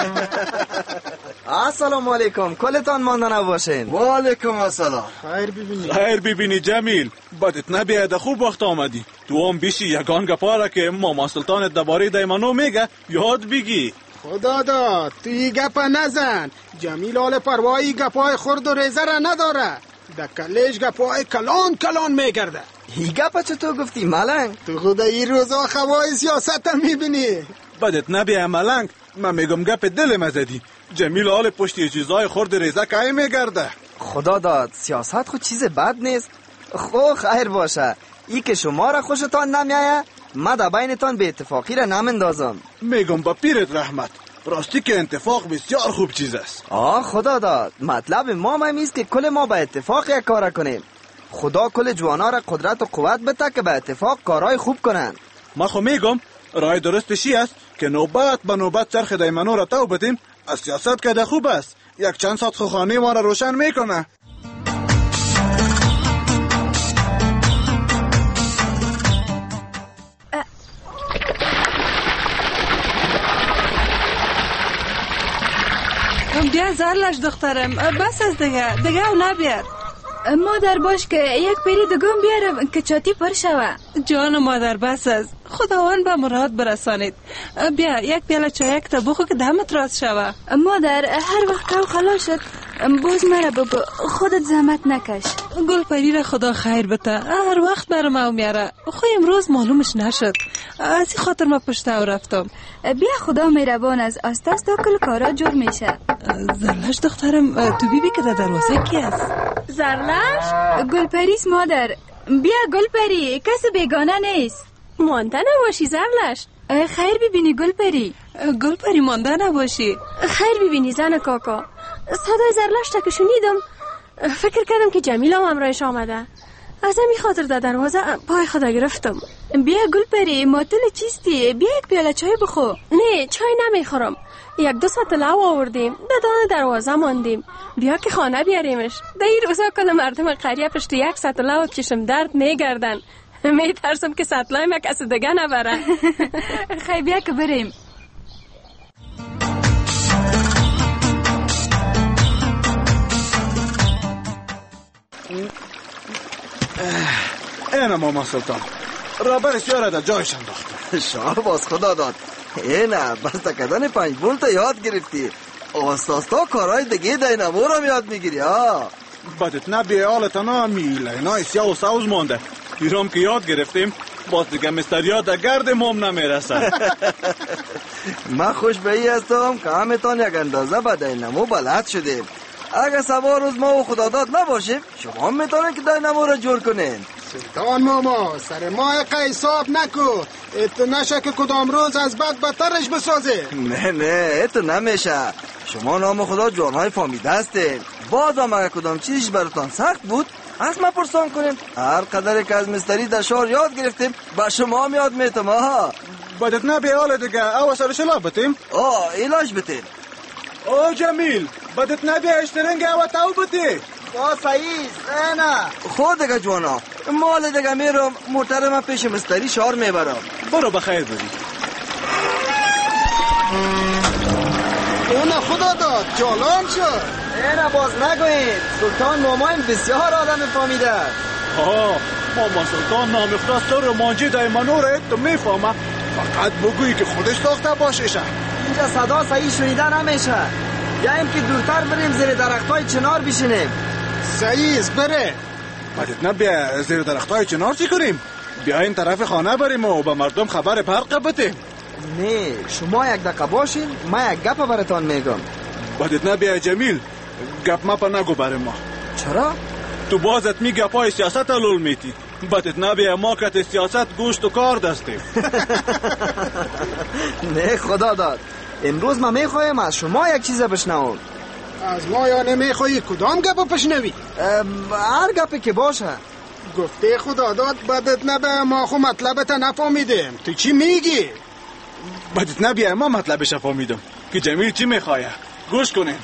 السلام علیکم، کلتان مانده نباشین. و علیکم السلام. خیر ببینی خیر ببینی جمیل، بدت نبیه ده خوب وقت آمدی. تو هم بیشی یگان گپاره که ماما سلطانت درباره دایمانو میگه یاد بگی. خدا داد تو این گپا نزن. جمیل حال پروایی گپای خرد و ریزه را نداره، در کلش گپای کلان کلان میگرده. این گپا چطور گفتی ملنگ؟ تو خدا این روزا خواه سیاست هم میبینی. بدت نبیه ملنگ، من میگم گپ دل مزدی. جمیل حال پشتی چیزای خرد ریزه که میگرده. خدا داد سیاست خود چیز بد نیست. خو خیر باشه. ای که شما را خوشتان نمیایه ما در بینتان به اتفاقی را نمندازم. میگم با پیرت رحمت، راستی که اتفاق بسیار خوب چیز است. آه خدا داد، مطلب ما هم است که کل ما به اتفاق یک کار کنیم. خدا کل جوانا را قدرت و قوت بده که به اتفاق کارهای خوب کنند. ما خو میگم رای درستشی است که نوبت به نوبت چرخ دایمنو را تو بدیم. از سیاست که ده خوب است، یک چند ساعت خو خانه ما را روشن میکنه. بیا زرلش دخترم، بس از دیگه دیگه او نبیر. مادر باش که یک پیری دگم بیارم که چاتی پر شوه. جان مادر بس از خداوند به مراد برسانید. بیا یک پیاله چای تا بخو که دمت راست شوه. مادر هر وقت تو خلاص شد باز مرا بگو، خودت زحمت نکش. گل پری را خدا خیر بده، هر وقت برام او میاره. خو امروز معلومش نشد، از این خاطر ما پشت او رفتم. بیا خدا مهربان از آست است تا کل کارا جور میشه. زرلش دخترم، تو بیبی که در دروازه کی است؟ زرلش؟ گل پریس مادر. بیا گل پری، کس بیگانه نیست. مانده نباشی زرلش. خیر ببینی گل پری. گل پری مانده نباشی. خیر ببینی زن کاکا. صدای زرلش تا که شنیدم فکر کردم که جمیل هم همراهش آمده. از همین خاطر در دروازه پای خدا گرفتم. بیا گل پری، معطل چیستی؟ بیا یک پیاله چای بخو. نه چای نمیخورم، یک دو ساعت لو آوردیم در دان دروازه ماندیم. بیا که خانه بیاریمش. در این روزا کنه مردم قریه پشت یک ساعت لو چشم درد میگردن. میترسم که سطلای ما کسی دیگه نبرن. خیلی بیا که بریم. اینه ماما سلطان رابر سیاره در جایش انداخته. شاه باز خدا داد. اینه بسته کردن پنج بولت یاد گرفتی. آستاستا کارهای دیگه دینمو را یاد میگیری ها. بدت نبیه حالتنا میله نای سیاه و سوز مانده. ایرام که یاد گرفتیم باز دیگه مستریا در گرد مام نمیرسن. من خوش به ای هستم که همتان یک اندازه به دینمو بلد شدیم. اگه سوار روز ما و خداداد نباشیم شما میتونین که دینمو را جور کنین. سلطان ماما سر ما قیصاب نکو، ات نشه که کدام روز از بد بدترش بسازه. نه نه ات نمیشه. شما نام خدا جوانهای فامیده هستین. باز هم اگه کدام چیزش براتان سخت بود از ما پرسان کنین. هر قدر که از مستری در شهر یاد گرفتیم با شما هم یاد میتم. ها بدت نبیه حال دیگه او سرش لا بتیم. آه ایلاش بتیم. او جمیل بدت نبیه اشترنگ او تاو بتی. با سعیز نه خود دیگه جوانا مال دیگه میرم موتر من پیش مستری شهر میبرم. برو بخیر بری. اون خدا داد جالان شد. اینه باز نگوین سلطان مامایم بسیار آدم فامیده. آه ماما سلطان نام خدا سر مانجی دایمانوره تو میفهمه. فقط بگویی که خودش ساخته باششه. اینجا صدا صحیح شنیده نمیشه. بیاییم که دورتر بریم زیر درختای چنار بشینیم. سعیز بره. بدت نبیه زیر درختای چنار چی کنیم؟ بیا این طرف خانه بریم و به مردم خبر برق بتیم. نه شما یک دقیقه باشین من یک گپ براتان میگم. بدت نبیه جمیل گپ ما پا نگو بر ما. چرا؟ تو بازت می گپای سیاست لول میتی. بدت نبیه ما کت سیاست گوشت و کار دستیم. نه خدا داد امروز ما میخوایم از شما یک چیز بشنوم. از ما یا نمیخوایی کدام گپ بشنوی؟ هر گپی که باشه. گفته خدا داد بدت نبیه ما خو مطلبت نفهمیدیم. تو چی میگی؟ بدت نبیه ما مطلبش فهمیدم که جمیل چی میخواه. گوش کنین.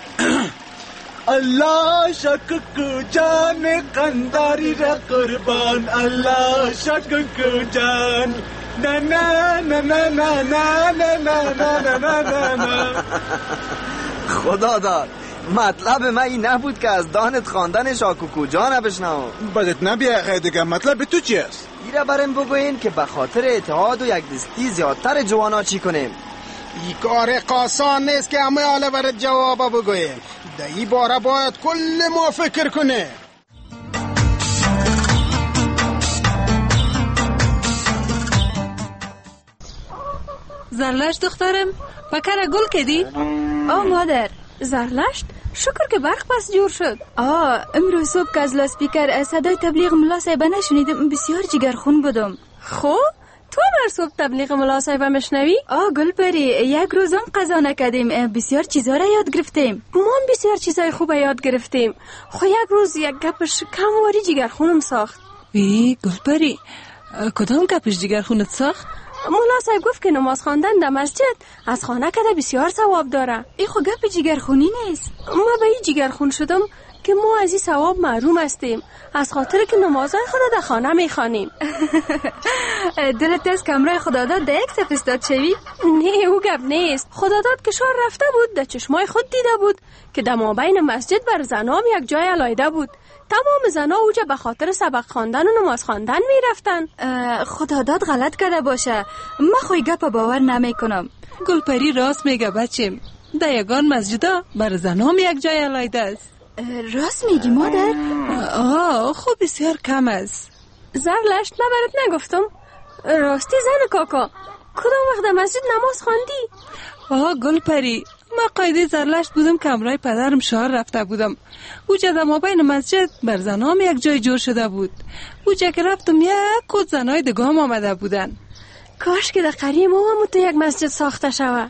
الله شکر جان قنداری را قربان الله شکر جان نه نه نه نه نه نه نه نه نه نه نه. خدا داد مطلب من این نبود که از دانت خواندن شاکوکو جان بشنوم. بدت نبیه خیلی دیگه مطلب تو چی است؟ ایره برم بگوین که به خاطر اتحاد و یک دستی زیادتر جوانا چی کنیم. ای کار قاسان نیست که همه حاله برات جواب بگویم. در ای باره باید کل ما فکر کنه. زرلشت دخترم بکر گل کدی؟ آه مادر زرلشت شکر که برق پس جور شد. آه امروز صبح که از لاسپیکر صدای تبلیغ ملا صاحبه نشنیدم، بسیار جگرخون بودم. خب تو بر صبح تبلیغ ملا صاحبه مشنوی؟ آه گلپری، یک روز هم قضا نکردیم، بسیار چیزا را یاد گرفتیم. ما بسیار چیزای خوب یاد گرفتیم. خو یک روز یک گپش کمواری جگرخونم ساخت. ای گلپری، کدام گپش جگرخونت ساخت؟ مولا صاحب گفت که نماز خواندن در مسجد از خانه کده بسیار ثواب داره. ای خو گپ جگرخونی نیست. ما به این جگرخون شدم که ما از این ثواب محروم هستیم، از خاطر که نمازهای خدا در خانه میخوانیم. دلت از کمره خداداد در یک صف استاد شوی؟ نه او گپ نیست. خداداد که شار رفته بود در چشمای خود دیده بود که در مابین مسجد بر زنام یک جای علایده بود. تمام زنا اوجا به خاطر سبق خواندن و نماز خواندن میرفتن. خداداد غلط کرده باشه، من خوی گپ باور نمی کنم. گلپری راست میگه بچیم، در یگان مسجدا بر زنام یک جای علایده است. راست میگی مادر؟ آه خوب بسیار کم است. زر لشت نبرت نگفتم. راستی زن کاکا، کدام وقت در مسجد نماز خواندی؟ آه گلپری، ما قایده زرلشت بودم که امرای پدرم شهر رفته بودم. اوجا در مابین مسجد بر زنام یک جای جور شده بود. اوجا که رفتم یک کد زنای دگام آمده بودن. کاش که در قریه ما هم تو یک مسجد ساخته شوه.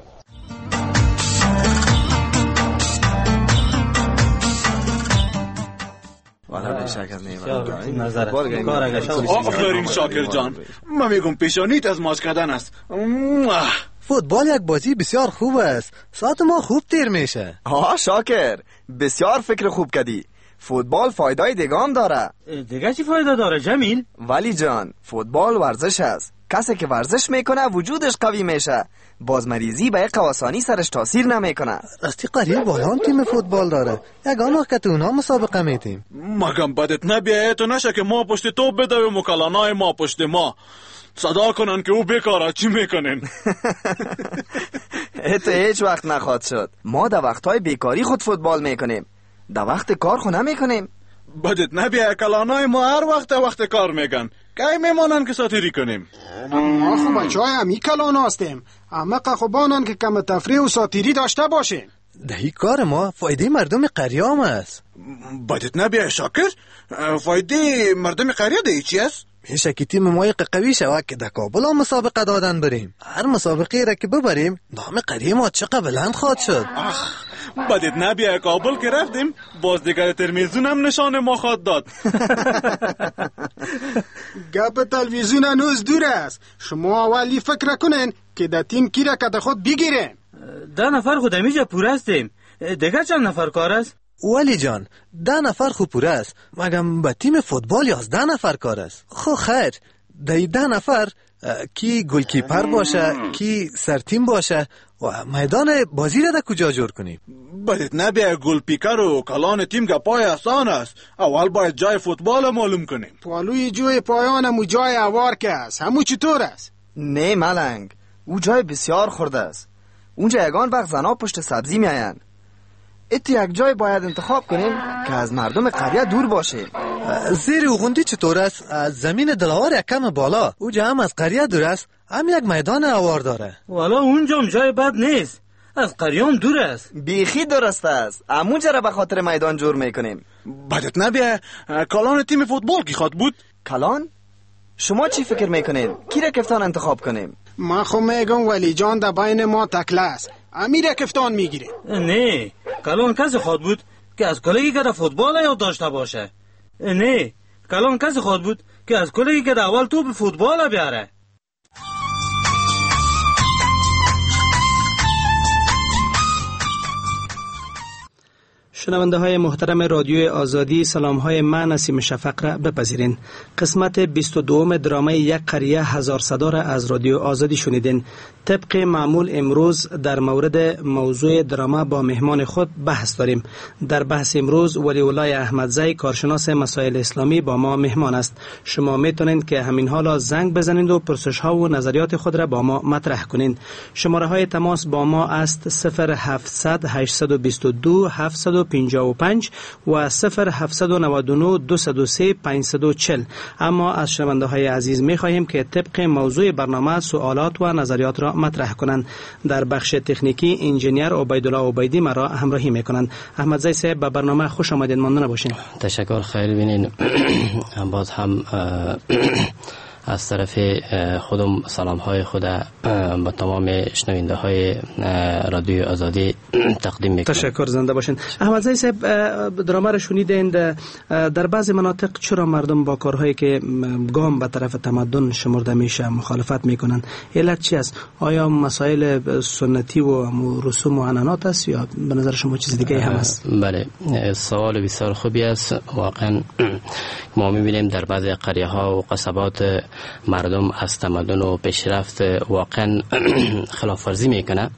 آفرین شاکر جان، من میگم پیشانیت از ماچ کردن است. فوتبال یک بازی بسیار خوب است، ساعت ما خوب تیر میشه. ها شاکر، بسیار فکر خوب کردی. فوتبال فایده دیگه داره. دیگه چی فایده داره جمیل؟ ولی جان، فوتبال ورزش است. کسی که ورزش میکنه وجودش قوی میشه. بازمریزی به یک قواسانی سرش تاثیر نمیکنه. راستی قریب بالان تیم فوتبال داره. یگان وقت که تو اونا مسابقه میتیم. مگم بدت نبیه تو نشه که ما پشت تو بدویم و کلانای ما پشت ما. صدا کنن که او بیکاره چی میکنین؟ تو هیچ وقت نخواد شد. ما در وقتهای بیکاری خود فوتبال میکنیم، در وقت کار خود نمیکنیم. بدت نبیه کلانای ما هر وقت وقت کار میگن. کی میمانن که ساتیری کنیم؟ ما خب بچه های همی کلان هستیم، اما قخوبانن که کم تفریح و ساتیری داشته باشیم. دهی کار ما فایده مردم قریام است. بدت نبیه شاکر، فایده مردم قریه ده چی است؟ میشه که تیم ما قوی شود که در کابل هم مسابقه دادن بریم. هر مسابقه را که ببریم نام قریه ما چقدر بلند خواهد شد. بدت نبیه کابل که رفتیم باز دیگر تلویزیون هم نشان ما خواهد داد. گپ تلویزیون هنوز دور است. شما اولی فکر کنین که در تیم کی را که در خود بگیریم. ده نفر خود همیجا پور هستیم، دیگر چند نفر کار است؟ ولی جان، ده نفر خوب پور است، مگم به تیم فوتبال یازده نفر کار است. خو خیر، ده ده نفر کی گلکیپر باشه، کی سرتیم باشه و میدان بازی را در کجا جور کنیم؟ بدت نبیه گلپیکر و کلان تیم که پای آسان است. اول باید جای فوتبال معلوم کنیم. پالوی جوی پایانم و جای اوار که است، همو چطور است؟ نه ملنگ، او جای بسیار خورده است. اونجا یگان وقت زنا پشت سبزی میاین. ات یک جای باید انتخاب کنیم که از مردم قریه دور باشه. زیر اوغندی چطور است؟ زمین دلاور یک کم بالا، اونجا هم از قریه دور است، هم یک میدان اوار داره. والا اونجا هم جای بد نیست، از قریه هم دور است. بیخی درست است، امونجا را به خاطر میدان جور میکنیم. بدت نبیه کلان تیم فوتبال کی خواد بود؟ کلان؟ شما چی فکر میکنین؟ کی را کفتان انتخاب کنیم؟ ما خو میگم ولی جان در بین ما تکله است، امیر کفتان میگیره. نه، کلان کسی خواد بود که از کلگی که در فوتبال یاد داشته باشه. نه، کلان کسی خواد بود که از کلگی که در اول توپ فوتبال بیاره. شنونده های محترم رادیو آزادی، سلام های من نسیم شفق را بپذیرین. قسمت بیست و دو درامه یک قریه هزار صدا را از رادیو آزادی شنیدین. طبق معمول امروز در مورد موضوع درامه با مهمان خود بحث داریم. در بحث امروز ولی الله احمدزی کارشناس مسائل اسلامی با ما مهمان است. شما میتونید که همین حالا زنگ بزنید و پرسش ها و نظریات خود را با ما مطرح کنید. شماره های تماس با ما است صفر هفتصد هشتصد و بیست و دو هفتصد و پنجاه و پنج و صفر هفت نه نه دو صفر سه پنج صفر چهار صفر. اما از شنونده های عزیز می خواهیم که طبق موضوع برنامه سوالات و نظریات را مطرح کنند. در بخش تکنیکی انجینیر عبیدالله عبیدی مرا همراهی می کنند. احمد زی صاحب به برنامه خوش آمدید. ممنون باشین. تشکر. خیر بینین. باز هم از طرف خودم سلام های خود با تمام شنونده های رادیو آزادی تقدیم میکنم. تشکر. زنده باشین. احمد زی صاحب درامه را شنیدین، در بعضی مناطق چرا مردم با کارهایی که گام به طرف تمدن شمرده میشه مخالفت میکنن؟ علت چی است؟ آیا مسائل سنتی و رسوم و عنعنات است یا به نظر شما چیز دیگه هم است؟ بله، سوال بسیار خوبی است. واقعا ما میبینیم در بعضی قریه ها و قصبات مردم از تمدن و پیشرفت واقعا خلاف ورزی میکنه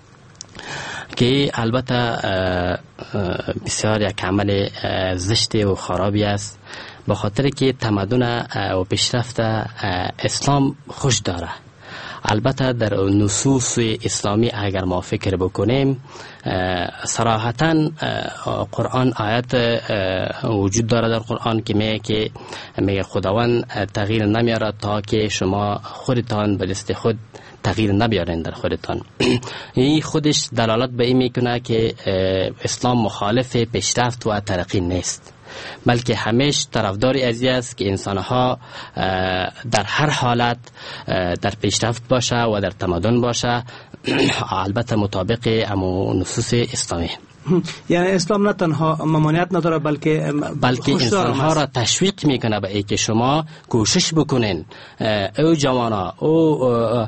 که البته بسیار یک عمل زشت و خرابی است، به خاطر که تمدن و پیشرفت اسلام خوش داره. البته در نصوص اسلامی اگر ما فکر بکنیم صراحتا قرآن آیت وجود داره در قرآن که میگه که میگه خداوند تغییر نمیاره تا که شما خودتان به دست خود تغییر نبیارین در خودتان. این خودش دلالت به این میکنه که اسلام مخالف پیشرفت و ترقی نیست، بلکه همیشه طرفدار ازی است که انسانها در هر حالت در پیشرفت باشه و در تمدن باشه، البته مطابق امو نصوص اسلامی. یعنی اسلام نه تنها ممانعت نداره بلکه بلکه انسانها را تشویق میکنه به اینکه شما کوشش بکنین، او جوانا او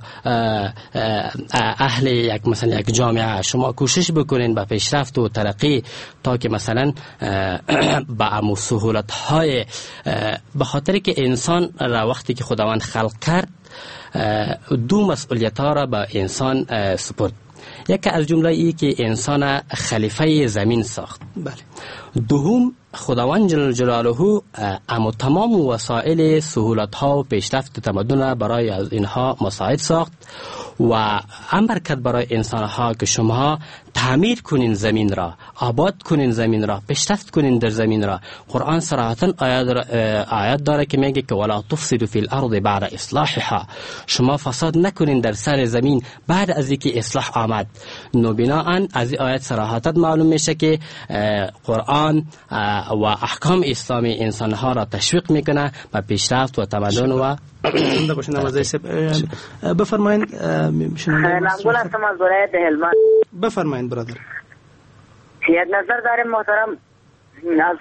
اهل یک مثلا یک جامعه، شما کوشش بکنین به پیشرفت و ترقی تا که مثلا با امو سهولت های، به خاطر که انسان را وقتی که خداوند خلق کرد دو مسئولیت ها را به انسان سپرد. یکی از جمله ای که انسان خلیفه زمین ساخت. بله. دوم خداوند جل جلاله اما تمام وسایل سهولت ها و پیشرفت تمدن برای از اینها مساعد ساخت و امر کرد برای انسان ها که شما تعمیر کنین زمین را، آباد کنین زمین را، پیشرفت کنین در زمین را. قرآن صراحتا آیات, آیات داره که میگه که ولا تفسدوا فی الارض بعد اصلاحها، شما فساد نکنین در سر زمین بعد از اینکه اصلاح آمد. نو بناءً از این آیات صراحتا معلوم میشه که قرآن و احکام اسلامی انسان ها را تشویق میکنه به پیشرفت و تمدن و زنده باشین. نمازه سب بفرمایید. نمگل هستم از ولایت هلمند. بفرمایید برادر. یک نظر داریم محترم، از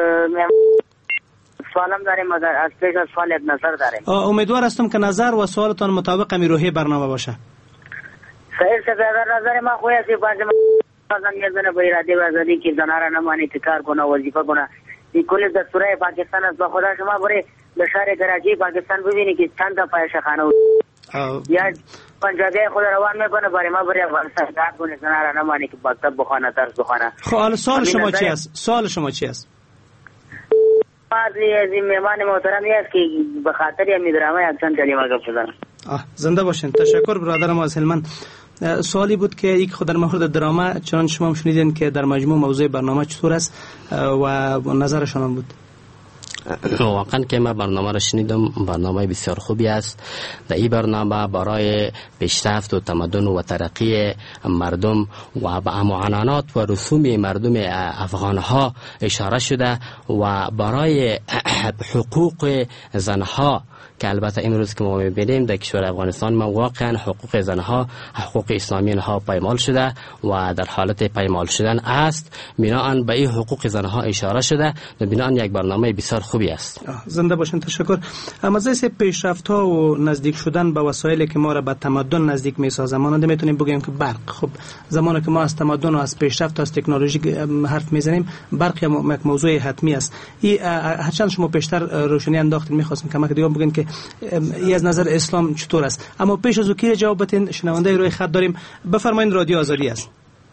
سوالم داریم، از پیش از سوال یک نظر داریم. امیدوار هستم که نظر و سوالتان مطابق میروحی برنامه باشه. صحیح شد. نظر من خوی است باز بازم یه زنه به اراده و آزادی که زنها را نمانی کار کنه، وظیفه کنه. این کل دستورای پاکستان است. با خدا شما برای به شهر کراچی پاکستان ببینید که چند تا فاحشه‌خانه یا پنجابی خود روان میکنه برای ما برای افغانستان کار کنه، زنها را نمانی که مکتب بخوانه، درس بخوانه. خب حالا سوال شما چی است؟ سوال شما چی است؟ از این مهمان محترمی است که به خاطر این درامه یک چند کلمه گفت بزنم. زنده باشین. تشکر برادرم از هلمند. سوالی بود که یک خود در مورد درامه، چون شما هم شنیدین که در مجموع موضوع برنامه چطور است و نظرشان بود. واقعا که من برنامه را شنیدم، برنامه بسیار خوبی است. در این برنامه برای پیشرفت و تمدن و ترقی مردم و به عنعنات و رسوم مردم افغانها اشاره شده و برای حقوق زنها که البته امروز که ما می‌بینیم در کشور افغانستان ما واقعا حقوق زنها، حقوق اسلامی ها پایمال شده و در حالت پایمال شدن است. بناهن به این حقوق زنها اشاره شده و بناهن یک برنامه بسیار خوبی است. زنده باشین. تشکر. اما از پیشرفت ها و نزدیک شدن به وسایلی که ما را به تمدن نزدیک می‌سازه، ما نمیتونیم بگیم که برق. خب زمانی که ما از تمدن و از پیشرفت و از تکنولوژی حرف میزنیم، برق یک موضوع حتمی است. این هرچند شما پیشتر روشنی انداختین، می‌خواستم کمک دیگه بگین که ای از نظر اسلام چطور است. اما پیش از اون جواب بدین، شنونده روی خط داریم. بفرمایید. رادیو آزادی است.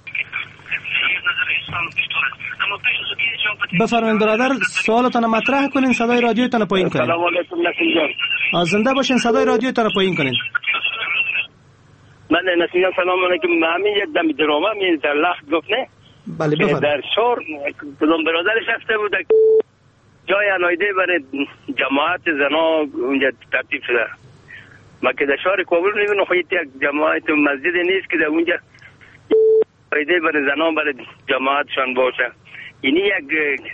بفرمایید برادر، سوالتون مطرح کنین، صدای رادیوتون پایین کنین. سلام علیکم نسیم جان. زنده باشین، صدای رادیوتون پایین کنین. من نسیم جان سلام علیکم. همین یک دم درامه می در لخت گفت نه. بله بفرمایید. در شهر کدام برادرش رفته بود جای علایده برای جماعت زنا اونجا ترتیب شده. ما که در شهر کابل میبینم خواهید یک جماعت مسجد نیست که در اونجا علایده برای زنا برای جماعتشان باشه. اینی یک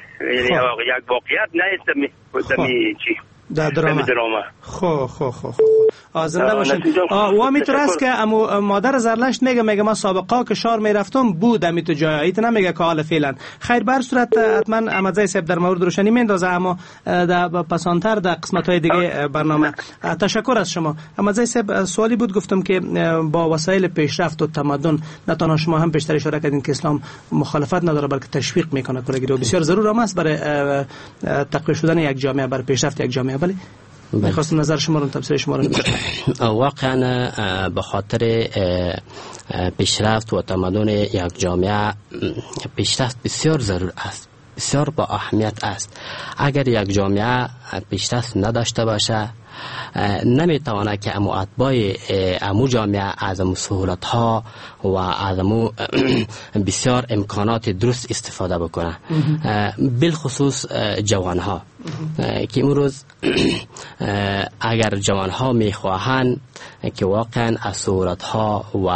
یک واقعیت نیست می چی در درامه. خو خو خو خو آزنده باشین. و همینطور است که امو مادر زرلشت میگه میگه ما سابقا که شار میرفتم بود امی تو جای ایت نمیگه که حال فعلا. خیر بر صورت حتما امازای صاحب در مورد روشنی میندازه، اما در پسانتر در قسمت های دیگه برنامه. تشکر از شما. امازای صاحب سوالی بود، گفتم که با وسایل پیشرفت و تمدن نه تنها شما هم پیشتر اشاره کردین که اسلام مخالفت نداره بلکه تشویق میکنه کلاگیری و بسیار ضرور هم است برای تقویت شدن یک جامعه، برای پیشرفت یک جامعه. بله می‌خواستم نظر شما رو تفسیر شما رو واقعا به خاطر پیشرفت و تمدن یک جامعه پیشرفت بسیار ضرور است، بسیار با اهمیت است. اگر یک جامعه پیشرفت نداشته باشه نمیتواند که امو اتباع امو جامعه از امو سهولت ها و از امو بسیار امکانات درست استفاده بکنه، بالخصوص جوان ها که امروز اگر جوان ها میخواهند که واقعا از سهولت ها و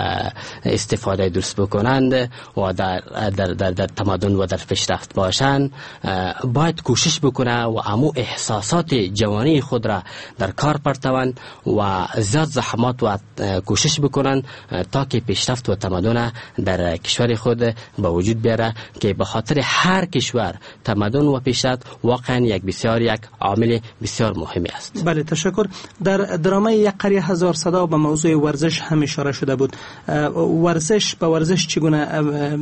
استفاده درست بکنند و در, در, در, در تمدن و در پیشرفت باشند، باید کوشش بکنه و امو احساسات جوانی خود را در کار پرتوان و زیاد زحمات و کوشش بکنن تا که پیشرفت و تمدن در کشور خود به وجود بیاره که به خاطر هر کشور تمدن و پیشرفت واقعا یک بسیار یک عامل بسیار مهمی است. بله تشکر. در درامه یک قریه هزار صدا به موضوع ورزش هم اشاره شده بود. ورزش به ورزش چگونه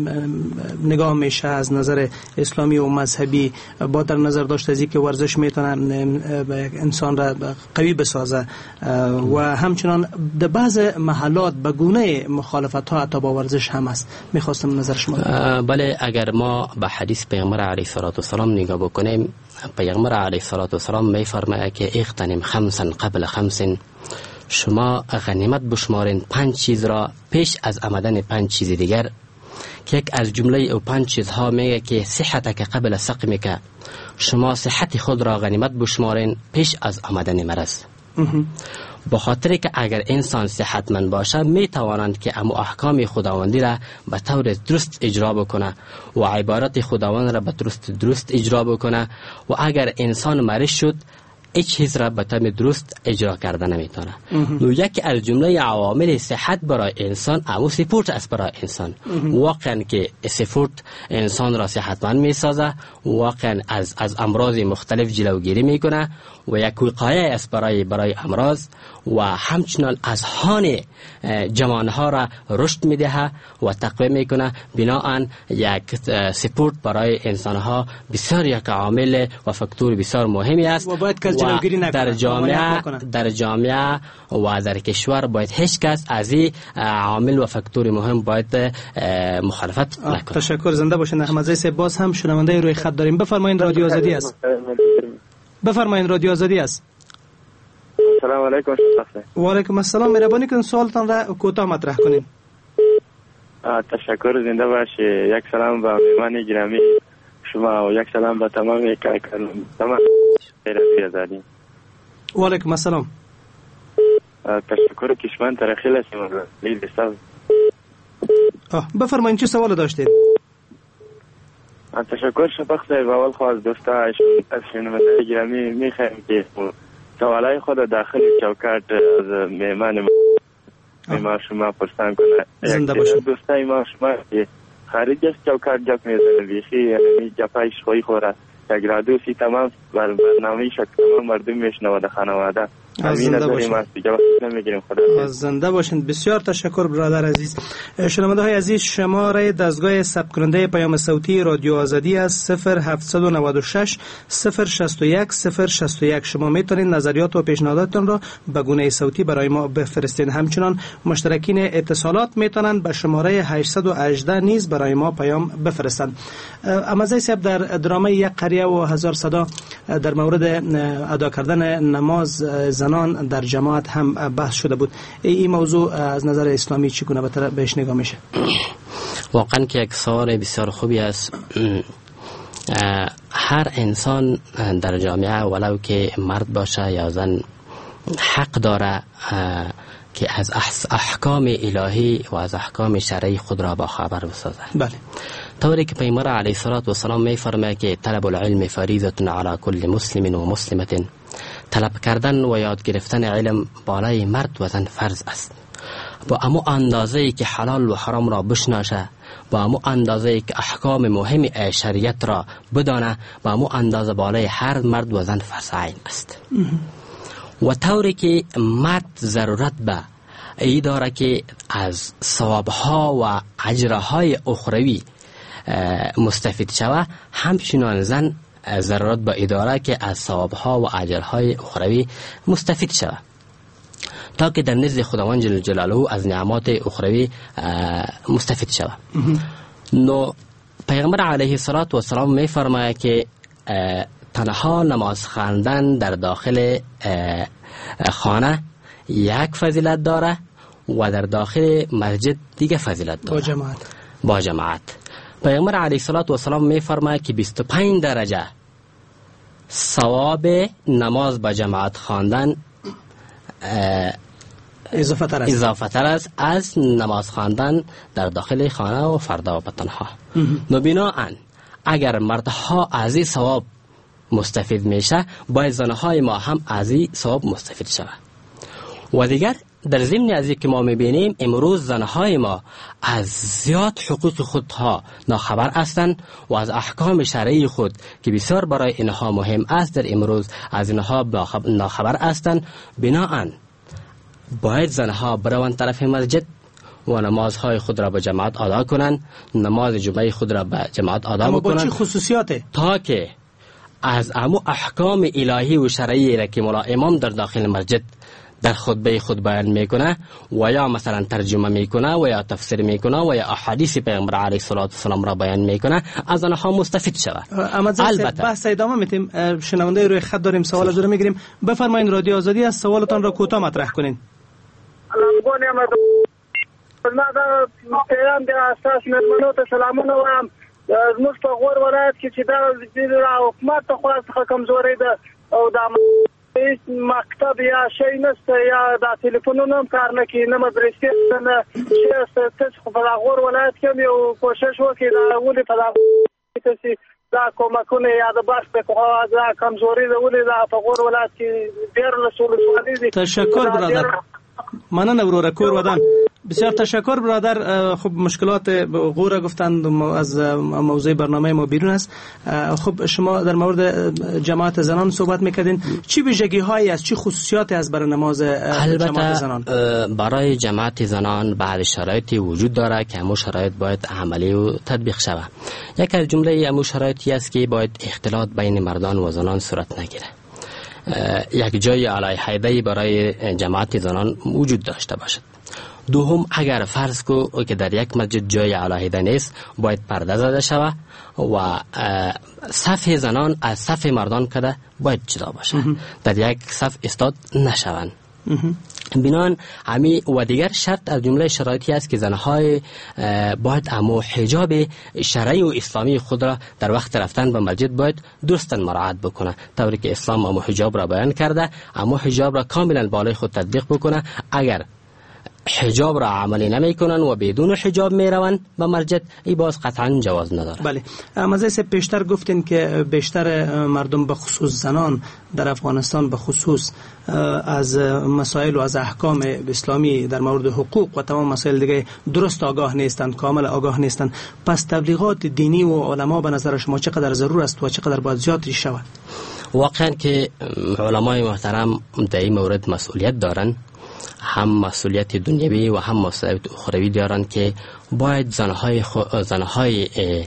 نگاه میشه از نظر اسلامی و مذهبی، با در نظر داشت از اینکه ورزش میتونه انسان را قوی بسازه و همچنان در بعض محلات به گونه مخالفت ها حتی با ورزش هم است. میخواستم نظر شما. بله اگر ما به حدیث پیامبر علیه الصلاة والسلام نگاه بکنیم، پیامبر علیه الصلاة والسلام میفرماید که اغتنم خمسا قبل خمس، شما غنیمت بشمارین پنج چیز را پیش از آمدن پنج چیز دیگر، که یک از جمله او پنج چیزها میگه که صحتک قبل سقمک، شما صحت خود را غنیمت بشمارین پیش از آمدن مرض. با خاطر که اگر انسان صحتمند باشه می توانند که امو احکام خداوندی را به طور درست اجرا بکنه و عبارت خداوند را به درست درست اجرا بکنه و اگر انسان مریض شد هیچ چیز را به طور درست اجرا کرده نمیتونه. نو یکی از جمله عوامل صحت برای انسان امو سپورت است برای انسان. واقعا که سپورت انسان را صحتمند میسازه، واقعا از از امراض مختلف جلوگیری میکنه و یک وقایه است برای برای امراض و همچنان از هان جوانها را رشد میده و تقویت میکنه. بناهن یک سپورت برای انسانها بسیار یک عامل و فاکتور بسیار مهمی است و باید و در جامعه در جامعه و در کشور باید هیچ کس از این عامل و فاکتور مهم باید مخالفت نکنه. تشکر. زنده باشین. احمد زی باز هم شنونده روی خط داریم. بفرمایید رادیو آزادی است. بفرمایید رادیو آزادی است. سلام علیکم. و علیکم السلام. مهربانی کن سوالتان را کوتاه مطرح کنین. تشکر. زنده باشی. یک سلام به مهمان گرامی شما و یک سلام به تمام کارکنان تمام رادیو آزادی. و علیکم السلام. تشکر کشمن ترخیل هستیم. لید استاد. بفرمایید چه سوال داشتید؟ تشکر شفق صاحب. اول خواست دوستا از شنونده گرامی میخوایم که سوالای خود داخل چوکات از مهمان ما شما پرسان کنه. زنده باشید. دوستای ما شما که خارج از چوکات جک میزنه بیخی یعنی جفایش خوی خوره یک رادیوسی تمام برنامه شک تمام مردم میشنوه در خانواده. زنده باشین. زنده باشین. بسیار تشکر برادر عزیز. شنونده های عزیز، شماره دستگاه ثبت کننده پیام صوتی رادیو آزادی است صفر هفت نه شش صفر شش یک صفر شش یک. شما میتونید نظریات و پیشنهاداتتان را به گونه صوتی برای ما بفرستید. همچنان مشترکین اتصالات میتونند به شماره هشت یک هشت نیز برای ما پیام بفرستند. امازی صاحب در درامه یک قریه و هزار صدا در مورد ادا کردن نماز زنان در جماعت هم بحث شده بود. این موضوع از نظر اسلامی چگونه بهش نگاه میشه؟ واقعا که یک سوال بسیار خوبی است. هر انسان در جامعه ولو که مرد باشه یا زن حق داره که از احکام الهی و از احکام شرعی خود را با خبر بسازد. بله. طوری که پیامبر علیه الصلاة و السلام می فرماید که طلب العلم فریضه علی کل مسلم و مسلمه، طلب کردن و یاد گرفتن علم بالای مرد و زن فرض است. با امو اندازه‌ای که حلال و حرام را بشناسه، با امو اندازه‌ای که احکام مهم شریعت را بدانه، با امو اندازه بالای هر مرد و زن فرض عین است. و طوری که مرد ضرورت به ای داره که از ثوابها و اجرهای اخروی مستفید شوه، همچنان زن ضرورت به اداره که از ثوابها و اجرهای اخروی مستفید شوه، تا که در نزد خداوند جل جلاله از نعمات اخروی مستفید شوه. نو پیغمبر علیه الصلاة و السلام می فرماید که تنها نماز خواندن در داخل خانه یک فضیلت داره و در داخل مسجد دیگه فضیلت داره، با جماعت. با جماعت پیغمبر علیه الصلاة و السلام می فرماید که بیست و پنج درجه ثواب نماز با جماعت خواندن اضافه تر است اضافه تر است از نماز خواندن در داخل خانه و فردا و بطنها. نو بناهن اگر مردها از این ثواب مستفید میشه، باید زنهای ما هم از این ثواب مستفید شود. و دیگر در ضمن از که ما میبینیم امروز زنهای ما از زیاد حقوق خودها ناخبر هستند و از احکام شرعی خود که بسیار برای اینها مهم است در امروز از اینها ناخبر هستند. بناهن باید زنها بروند طرف مسجد و نمازهای خود را به جماعت ادا کنند، نماز جمعه خود را به جماعت ادا اما بکنند. با چه خصوصیاته؟ تا که از امو احکام الهی و شرعی را که مولا امام در داخل مسجد در خطبه خود بیان میکنه و یا مثلا ترجمه میکنه و یا تفسیر میکنه و یا احادیث پیغمبر علیه الصلاة والسلام را بیان میکنه، از آنها مستفید شود. البته بحث ادامه میتیم. شنونده روی خط داریم، سوال از او میگیریم. بفرمایید رادیو آزادی از سوالتان را کوتاه مطرح کنین. ما دا پیغام د اساس مېلمنو ته سلامونه وایم. زموږ په غور ولایت کې چې دا د حکومت ته خو کمزوري ده او دا مکتب یا شی نشته یا دا ټلیفونونه هم کار نه کوي، نه مدرسې نه شی. تاسو خو په غور ولایت کې یو کوشش وکړئ دا ولې په تاسو دا کومکونه یا د بس په خوا دا کمزوري ده ولې دا په غور ولایت کې ډېر مسؤل سوالي دي. تشکر برادر. مننه وروره کور ودان. بسیار تشکر برادر. خب مشکلات غور گفتند از موضوع برنامه ما بیرون است. خب شما در مورد جماعت زنان صحبت میکردین، چی ویژگی هایی از چی خصوصیاتی از برای نماز جماعت زنان؟ برای جماعت زنان بعض شرایطی وجود داره که همون شرایط باید عملی و تطبیق شود. یک از جمله همون شرایطی است که باید اختلاط بین مردان و زنان صورت نگیره. یک جای علیحیده برای جماعت زنان وجود داشته باشد. دوم، اگر فرض کو که در یک مسجد جای علیحده نیست، باید پرده زده شود و صف زنان از صف مردان کده باید جدا باشه، در یک صف استاد نشوند. بنان همی و دیگر شرط از جمله شرایطی است که زنهای باید امو حجاب شرعی و اسلامی خود را در وقت رفتن به مسجد باید درستن مراعات بکنه، طوری که اسلام امو حجاب را بیان کرده، امو حجاب را کاملا بالای خود تطبیق بکنه. اگر حجاب را عملی نمی کنن و بدون حجاب می روند به مسجد، ای باز قطعا جواز نداره. بله. مزه پیشتر گفتین که بیشتر مردم به خصوص زنان در افغانستان به خصوص از مسائل و از احکام اسلامی در مورد حقوق و تمام مسائل دیگه درست آگاه نیستند، کامل آگاه نیستند. پس تبلیغات دینی و علما به نظر شما چقدر ضرور است و چقدر باید زیاد شود؟ واقعا که علمای محترم در این مورد مسئولیت دارن، هم مسئولیت دنیوی و هم مسئولیت اخروی دارند که باید زنهای, خو... زنهای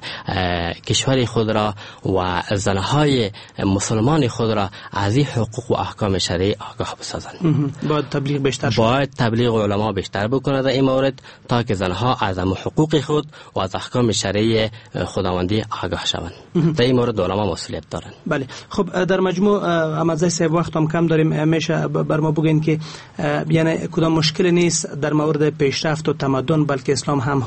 کشور خود را و زنهای مسلمان خود را از این حقوق و احکام شرعی آگاه بسازند. باید تبلیغ بیشتر شد. باید تبلیغ علما بیشتر بکنه در این مورد تا که زنها از حقوق خود و از احکام شرعی خداوندی آگاه شوند. در این مورد علما مسئولیت دارند. بله. خب در مجموع امازای سه وقت هم کم داریم، میشه بر ما بگین که یعنی کدام مشکل نیست در مورد پیشرفت و تمدن، بلکه اسلام هم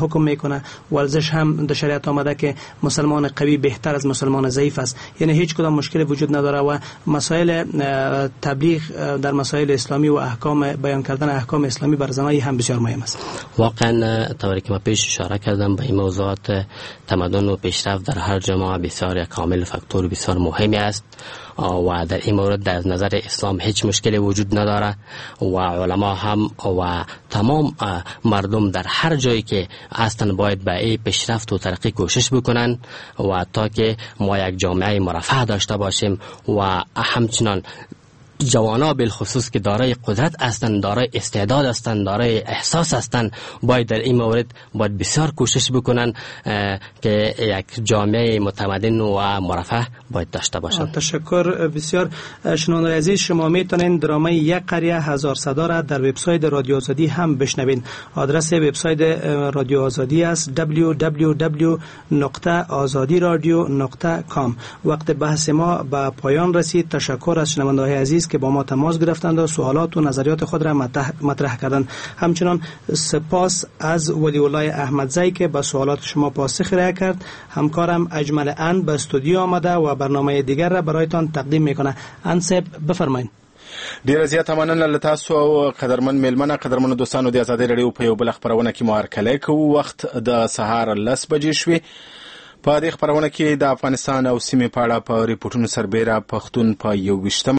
حکم میکنه. ورزش هم در شریعت آمده که مسلمان قوی بهتر از مسلمان ضعیف است، یعنی هیچ کدام مشکل وجود نداره و مسائل تبلیغ در مسائل اسلامی و احکام بیان کردن احکام اسلامی بر زنان هم بسیار مهم است. واقعا طوری که ما پیش اشاره کردم به این موضوعات، تمدن و پیشرفت در هر جامعه بسیار کامل فاکتور بسیار مهمی است و در این مورد در نظر اسلام هیچ مشکلی وجود نداره و علما هم و تمام مردم در هر جایی که هستند باید به این پیشرفت و ترقی کوشش بکنن و تا که ما یک جامعه مرفه داشته باشیم و همچنان جوانا بالخصوص که دارای قدرت هستند، دارای استعداد هستند، دارای احساس هستند، باید در این مورد باید بسیار کوشش بکنن که یک جامعه متمدن و مرفه باید داشته باشند. تشکر بسیار. شنوندگان عزیز، شما میتونین درامه یک قریه هزار صدا را در وبسایت رادیو آزادی هم بشنوین. آدرس وبسایت رادیو آزادی است دبلیو دبلیو دبلیو نقطه آزادی رادیو نقطه کام. وقت بحث ما به پایان رسید. تشکر از شنوندگان عزیز که با ما تماس گرفتند و سوالات و نظریات خود را مطرح کردند. همچنان سپاس از ولی الله احمدزی که به سوالات شما پاسخ را کرد. همکارم اجمل ان به استودیو آمده و برنامه دیگر را برایتان تقدیم میکنه. انصب بفرمایید. ډیر زیات مننه له تاسو او قدرمن میلمنه قدرمن دوستانو د آزادۍ رادیو په یو بل خبرونه کې مو هرکلی کوو. وخت د سهار لس بجې شوې. په دې خبرونه کې د افغانستان او سیمې په اړه په ریپورتونو سربېره پښتون په یو ویشتم